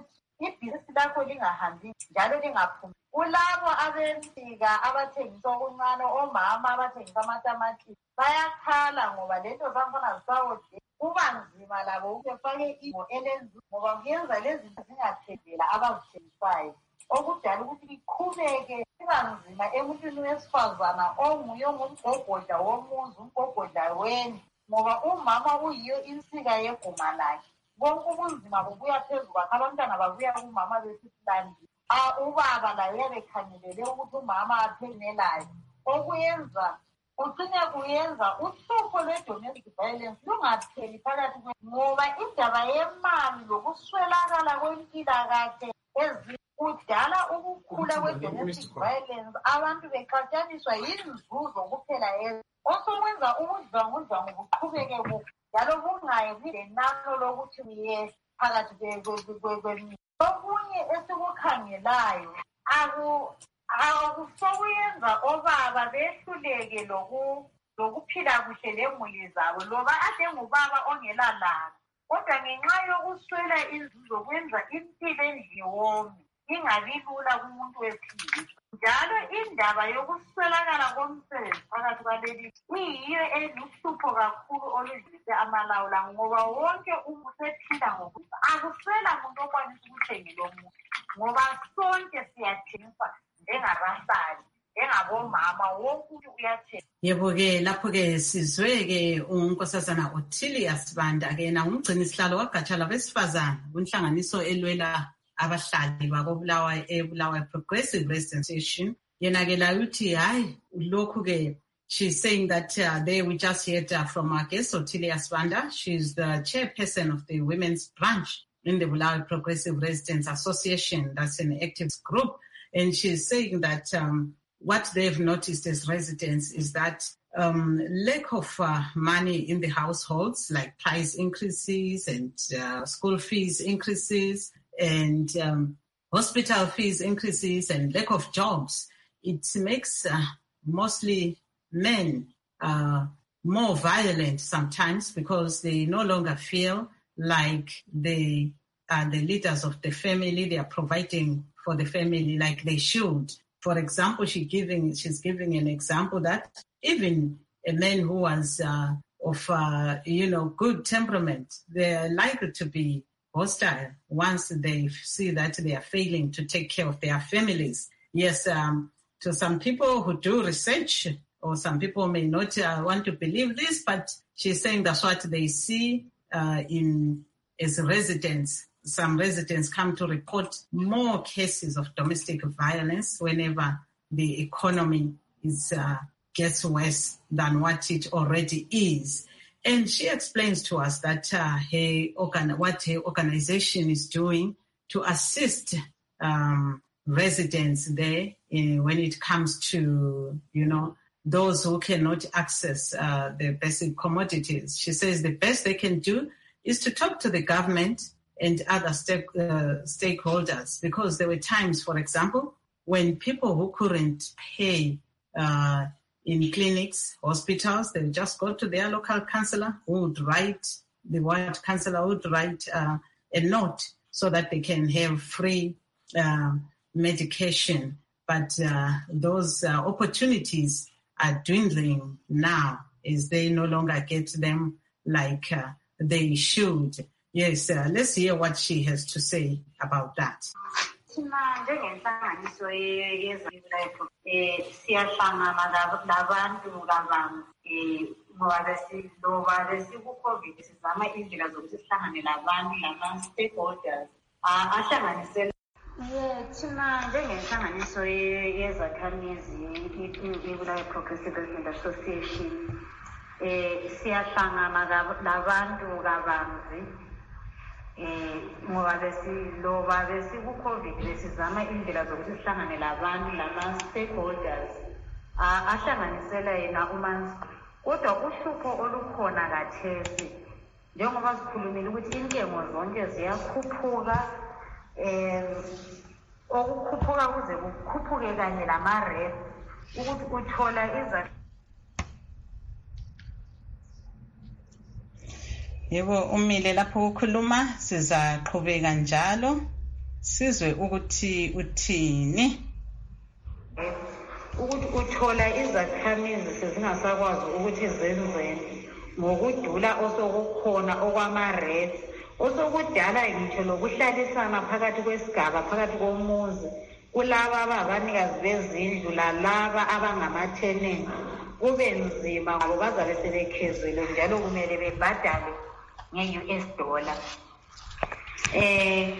[SPEAKER 3] ibhizinisi lakho lingahambi njalo lingaphumi. Kulabo abensika abathengisa okuncane, omama abathengisa amatamati bayakhala ngoba lento zakhona zisawodle. Kuba nzima labo ukuthi befake ibo elenzi ngoba kuyenza lezi zingathembela abazithengisayo, okudala ukuthi liqhubeke siba nzima emuntwini wesifazana onguye ngumgogodla womuzi, umgogodla wendlu, ngoba umama uyiyo insika yeguma lakhe. Bonke ubunzima bubuya phezulu kwakhe, abantwana babuya kumama besihlandi. Ubaba laye uyabekhangelele ukuthi umama aphenelayo, okuyenza ucine kuyenza uhlupho lwe-domestic violence lungapheli phakathi ngoba indaba yemali lokuswelakala kwempilakahle kudala ukukhula kwe-domestic violence, abantu bexatshaniswa yinzuzo kuphela yezo, osokwenza ubudlwangudlwangu buqhubeke njalo bungayi lenano lokuthi buye phakathi kwemini. Okunye esikukhangelayo akusokuyenza obaba behluleke lokuphila kuhle lemuli zabo, loba ade ngubaba ongelalanga, kodwa ngenxa yokuswela inzuzo kwenza impilo endlini wonke ingabi lula kumuntu wesilisa. Njalo indaba yokuswelakala komsebenzi phakathi kwaleli iyiyo eluhlupho kakhulu oludlulise amalawula, ngoba wonke umuntu usephila ngokuthi akuswela muntu okwanisa ukuthengela omuntu, ngoba sonke siyathengisa njengabahlali, njengabomama, wonke umuntu uyathenga.
[SPEAKER 1] Yebo-ke lapho-ke sizwe-ke unkosazana Ottilia Sibanda-ke na umgcinisihlalo wagatsha labesifazana kunhlanganiso elwela abahlali bakobulawayo eBulawayo Progressive Resistance Association. Yena-ke la uthi hayi lokhu-ke, she's saying that uh, there we just heard uh, from our guest Ottilia Sibanda. She's the chairperson of the women's branch in the Bulawayo Progressive Resistance Association. That's an activist group. And she's saying that um, what they've noticed as residents is that um, lack of uh, money in the households, like price increases and uh, school fees increases and um, hospital fees increases and lack of jobs, it makes uh, mostly men uh, more violent sometimes because they no longer feel like they are the leaders of the family. They are providing for the family like they should. For example, she giving, she's giving an example that even a man who was uh, of, uh, you know, good temperament, they're likely to be hostile once they see that they are failing to take care of their families. Yes, um, to some people who do research, or some people may not uh, want to believe this, but she's saying that's what they see uh, in as residents. Some residents come to report more cases of domestic violence whenever the economy is uh, gets worse than what it already is. And she explains to us that uh, her organ- what her organization is doing to assist um, residents there in, when it comes to, you know, those who cannot access uh, the basic commodities. She says the best they can do is to talk to the government and other stake, uh, stakeholders, because there were times, for example, when people who couldn't pay uh, in clinics, hospitals, they would just go to their local councillor who would write, the ward councillor would write uh, a note so that they can have free uh, medication. But uh, those uh, opportunities are dwindling now as they no longer get them like uh, they should. Yes, uh, let's hear what she has to say about that.
[SPEAKER 3] Njengenhlanganiso yeZimbabwe eh siyahlangana labantu kabanzi ngoba besiloba besiku-COVID sizama indlela zokuthi sihlangane labantu lama-stakeholders ahlanganisela thina njengenhlanganiso yezakhamizi iBulawayo Progressive Resistance Association eh siyahlangana labantu kabanzi eh ngoba besiloba besiku-COVID besizama indlela zokuthi sihlangane labantu lama-stakeholders ahlanganisela yena uManzi. Kodwa uhlupho olukhona kathesi njengoba sikhulumile ukuthi intengo zonke ziyakhuphuka, eh okukhuphuka kuze kukhuphuke kanye lama-rent ukuthi uthola iza.
[SPEAKER 1] Yebo umile lapho ukukhuluma sizaqhubeka njalo sizwe ukuthi uthini.
[SPEAKER 3] Ukuthi uthola izakhamizi sezingasakwazi ukuthi zenzeni ngokudula osokukhona okwama-reds osokudala ngitsho lokuhlalisana phakathi kwesigaba phakathi komuzi kulaba ababanikazi bezindlu lalaba abangamatenant kube nzima ngoba bazabe sebekhezelwe njalo kumele bebhadale nge-U S dollar. Eh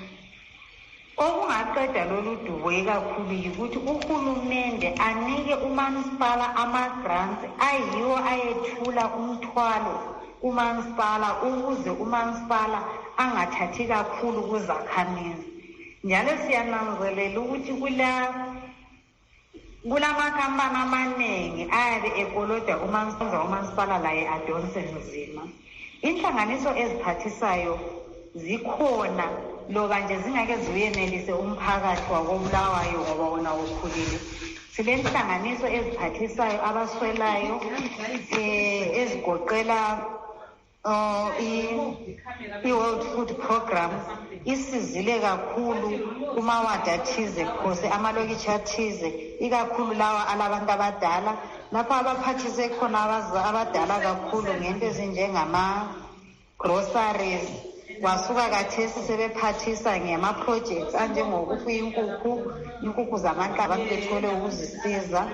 [SPEAKER 3] okungaqeda lolu dubo kakhulu yikuthi uhulumende anike umasipala ama-grants ayiwo ayethula umthwalo umasipala ukuze umasipala angathathi kakhulu kuzakhamizi. Njalo siyananzelela ukuthi kula kulamakhampani amaningi ayabe ekoloda umasipala umasipala laye adonse nzima. Inhlanganiso eziphathisayo zikhona loba nje zingake ziyenelise umphakathi wakobulawayo ngoba wona ukhulile. Silenhlanganiso eziphathisayo abaswelayo eh ezigoqela uh, i-World Food Program isizile kakhulu kumawadi athize phose amalokitshi athize ikakhulu lawa alabantu abadala lapho abaphathise khona abadala kakhulu ngento ezinjengama-groceries. Wasuka kathesi sebephathisa ngama-projects anjengokufuya inkukhu inkukhu zamanhla abantu bethole ukuzisiza.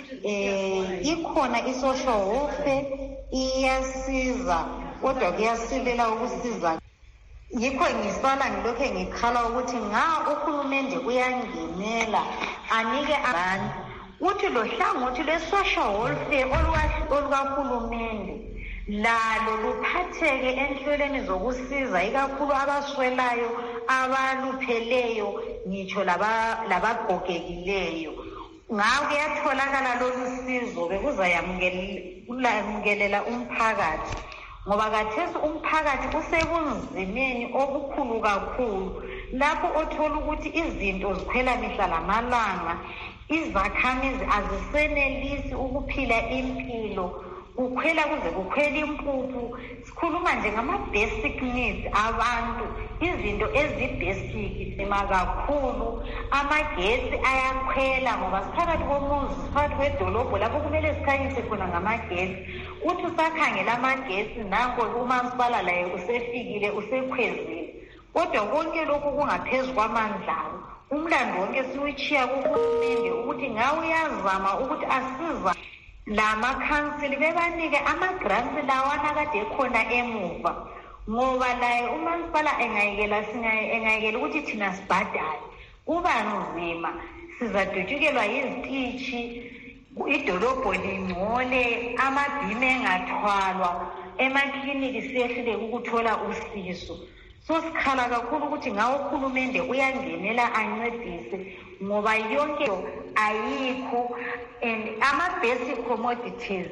[SPEAKER 3] Eh ikhona i-social welfare iyasiza kodwa kuyasilela ukusiza. Yikho ngisala ngilokhe ngikhala ukuthi nga uhulumende uyangenela anike abantu uthi lo hlangothi lwe-social welfare olukahulumende lalo luphatheke enhlelweni zokusiza ikakhulu abaswelayo abalupheleyo ngitsho labagogekileyo. Ngawo kuyatholakala lolu sizo bekuzayamukelela umphakathi ngoba kathesi umphakathi usebunzimeni obukhulu kakhulu lapho othola ukuthi izinto zikhwela mihla lamalanga, izakhamizi azisenelisi ukuphila impilo, kukhwela kuze kukhwela impuphu. Sikhuluma nje ngama-basic needs abantu, izinto ezi-basic zima kakhulu. Amagesi ayakhwela ngoba siphakathi komuzi, siphakathi kwedolobho lapho kumele sikhanyise khona ngamagesi. Uthi usakhangela amagesi nanko umasipala laye usefikile usekhwezile. Kodwa konke lokhu kungaphezu kwamandla. Umlando wonke siwuchiya kuhulumende ukuthi ngawo uyazama ukuthi asiza lamakhansili bebanike ama-grants lawana kade ekhona emuva ngoba laye umasipala engayekela engayekela ukuthi thina sibhadale kuba nzima. Sizadutshukelwa yizitishi, idolobho lingcole, amabhimi engathwalwa, emakliniki siyehluleka ukuthola usizo. So sikhala kakhulu ukuthi ngawo uhulumende uyangenela ancedise ngoba yonke ayikho and ama-basic commodities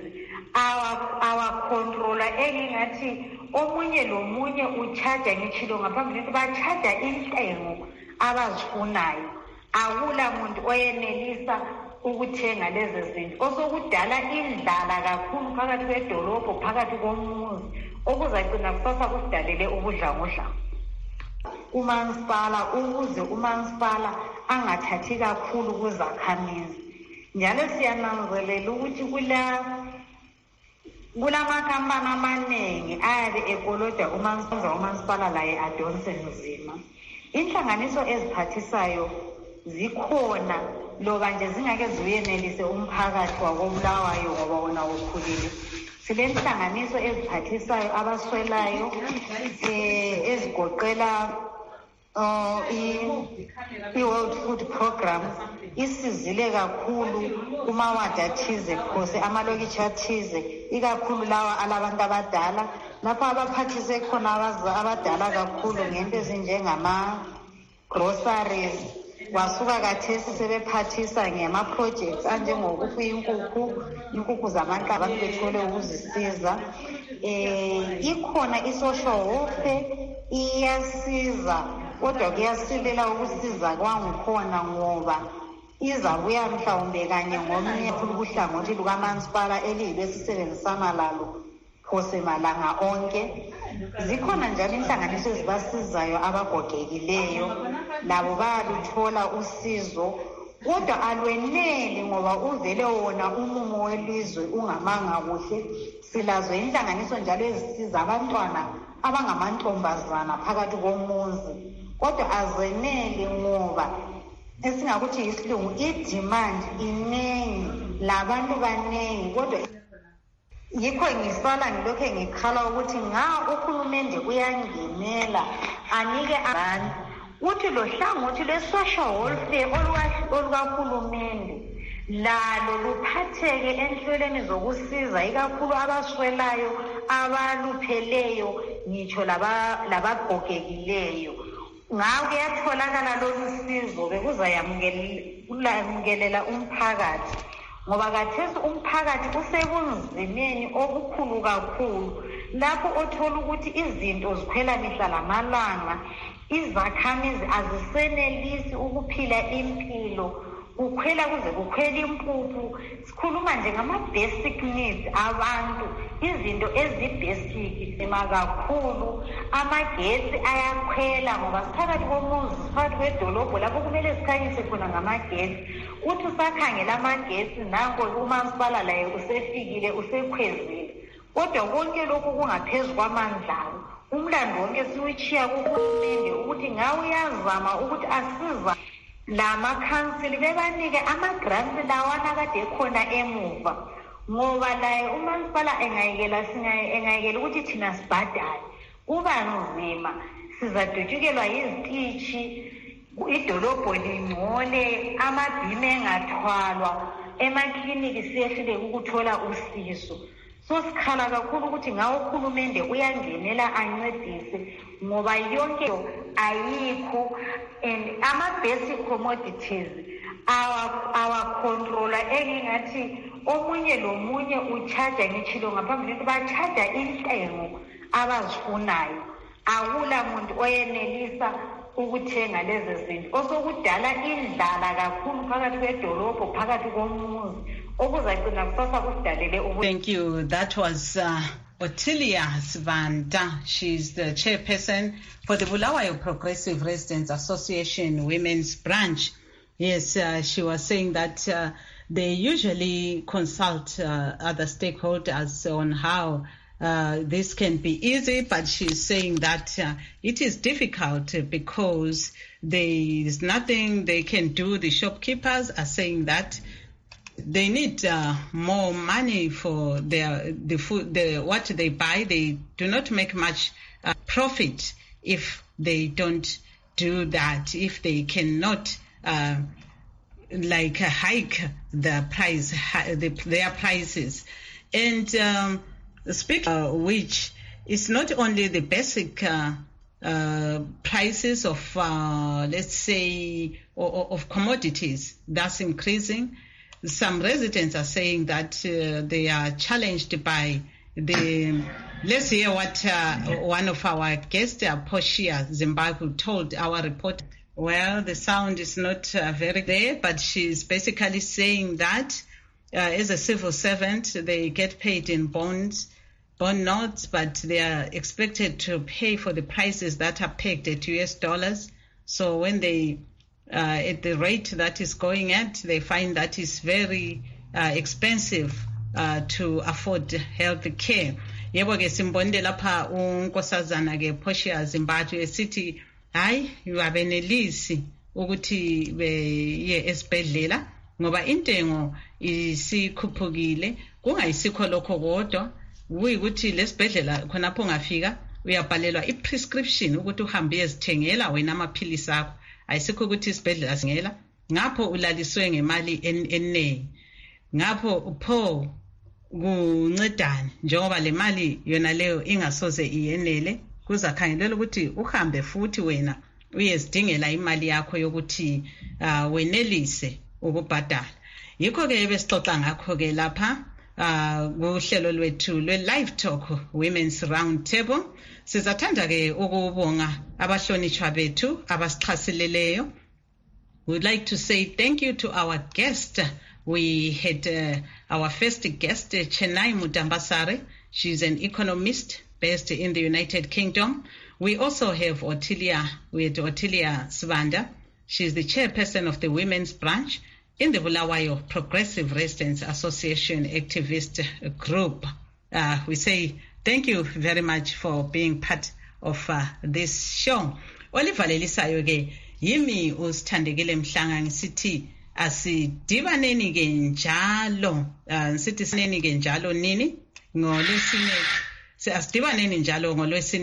[SPEAKER 3] awacontrola engingathi omunye lomunye uchaja ngitshilo ngaphambi ukuthi bachaja intengo abazifunayo. Akula muntu oyenelisa ukuthenga lezi zinto osokudala indlala kakhulu phakathi kwedolobho phakathi komuzi okuzagcina kusasa kusidalele ubudla umasipala ukuze umasipala angathathi kakhulu kuzakhamizi. Njalo siyananzelela ukuthi kula kulamakhampani amaningi ayabe ekoloda umasipala umasipala laye adonse nzima. Inhlanganiso eziphathisayo zikhona loba nje zingake ziyenelise umphakathi wakobulawayo ngoba wona ukhulile. Silenhlanganiso eziphathisayo abaswelayo eh ezigoqela uh, i-World Food Program isizile kakhulu kumawadi athize phose amalokitshi athize ikakhulu lawa alabantu abadala lapho abaphathise khona abadala kakhulu ngento ezinjengama-groceries. Wasuka kathesi sebephathisa ngama-projects anjengokufuya inkukhu inkukhu zamanhla abantu bethole ukuzisiza. Eh ikhona i-social welfare iyasiza kodwa kuyasilela ukusiza kwangikhona ngoba izabuya mhlawumbe kanye ngomnye uhlangothi lukamasipala eliyibe sisebenzisana lalo phose malanga onke. Zikhona njalo inhlanganiso ezibasizayo abagogekileyo labo bayaluthola usizo kodwa alweneli ngoba uvele wona umumo welizwe ungamanga kuhle. Silazo inhlanganiso njalo ezisiza abantwana abangamantombazana phakathi komuzi kodwa azeneli ngoba esingakuthi isilungu idemand inengi labantu banengi kodwa yikho ngisala ngilokho ngikhala ukuthi nga uhulumende uyangenela anike abantu uthi lo hlangothi lwe-social welfare olukahulumende lalo luphatheke enhlelweni zokusiza ikakhulu abaswelayo abalupheleyo ngitsho labagogekileyo. Ngawo kuyatholakala lolu sizo bekuzayamukelela umphakathi ngoba kathesi umphakathi usebunzimeni obukhulu kakhulu lapho othola ukuthi izinto zikhwela mihla lamalanga, izakhamizi azisenelisi ukuphila impilo, kukhwela kuze kukhwela impuphu. Sikhuluma nje ngama-basic needs abantu, izinto ezi-basic sima kakhulu. Amagesi ayakhwela ngoba siphakathi komuzi, siphakathi kwedolobho lapho kumele sikhanyise khona ngamagesi. Uthi usakhangela amagesi nanko umasipala laye usefikile usekhwezile kodwa konke lokhu kungaphezu kwamandla awo. Umlando wonke siwutshiya kuhulumende ukuthi ngawo uyazama ukuthi asiza lamakhansili bebanike amagranti lawana kade ekhona emuva ngoba laye umasipala engayekela engayekela ukuthi thina sibhadale kuba nzima, sizadutshukelwa yizitishi, idolobho lingcole, amabhimi engathwalwa, emakliniki siyehluleka ukuthola usizo. So sikhala kakhulu ukuthi ngawo uhulumende uyangenela ancedise ngoba yonke ayikho and ama-basic commodities awacontrola engingathi omunye lomunye uchaja ngitshilo ngaphambi ukuthi bachaja intengo abazifunayo. Akula muntu oyenelisa ukuthenga lezi zinto osokudala indlala kakhulu phakathi kwedolobho phakathi komuzi.
[SPEAKER 1] Thank you. That was uh, Ottilia Sibanda. She's the chairperson for the Bulawayo Progressive Residents Association Women's Branch. Yes, uh, she was saying that uh, they usually consult uh, other stakeholders on how uh, this can be easy, but she's saying that uh, it is difficult because there is nothing they can do. The shopkeepers are saying that they need uh, more money for their the food, the what they buy. They do not make much uh, profit if they don't do that. If they cannot uh, like uh, hike the price, the, their prices, and um, speak uh, which is not only the basic uh, uh, prices of uh, let's say of, of commodities that's increasing. Some residents are saying that uh, they are challenged by the, let's hear what uh, one of our guests, uh, Portia Zimbabwe, told our reporter. Well, the sound is not uh, very there, but she's basically saying that uh, as a civil servant, they get paid in bonds, bond notes, but they are expected to pay for the prices that are pegged at U S dollars. So when they Uh, at the rate that is going at, they find that is very uh, expensive uh, to afford health care. Yebo ke simbonde lapha unkosazana ke Portia Zimbabwe esithi hayi abenelisi ukuthi beye esibhedlela ngoba intengo isikhuphukile. Kungayisikho lokho kodwa kuyikuthi lesibhedlela khonapho ungafika uyabhalelwa i-prescription ukuthi uhambe uyezithengela wena amaphilisi akho. Ayisikho ukuthi isibhedlela singela ngapho ulaliswe ngemali enengi ngapho upho kuncedana njengoba le mali yona leyo ingasoze iyenele kuzakhangelela ukuthi uhambe futhi wena uyezidingela imali yakho yokuthi uh, wenelise ukubhadala. Yikho ke besixoxa ngakho ke lapha kuhlelo lwethu lwe-Live Talk Women's Round Table. Sizathanda ke ukubonga abahlonishwa bethu abasichasileyo. We'd like to say thank you to our guest. We had uh, our first guest, uh, Chenai Mutambasare. She's an economist based in the United Kingdom. We also have Otilia, with Otilia Sibanda. She's the chairperson of the women's branch in the Bulawayo Progressive Residents Association activist group. Uh, we say thank you very much for being part of uh, this show. Olivalelisayo ke yimi usithandekile Mhlanga ngisithi asidibaneni ke njalo uh, sithi sineni ke njalo nini ngolwesine asidibaneni njalo ngolwesine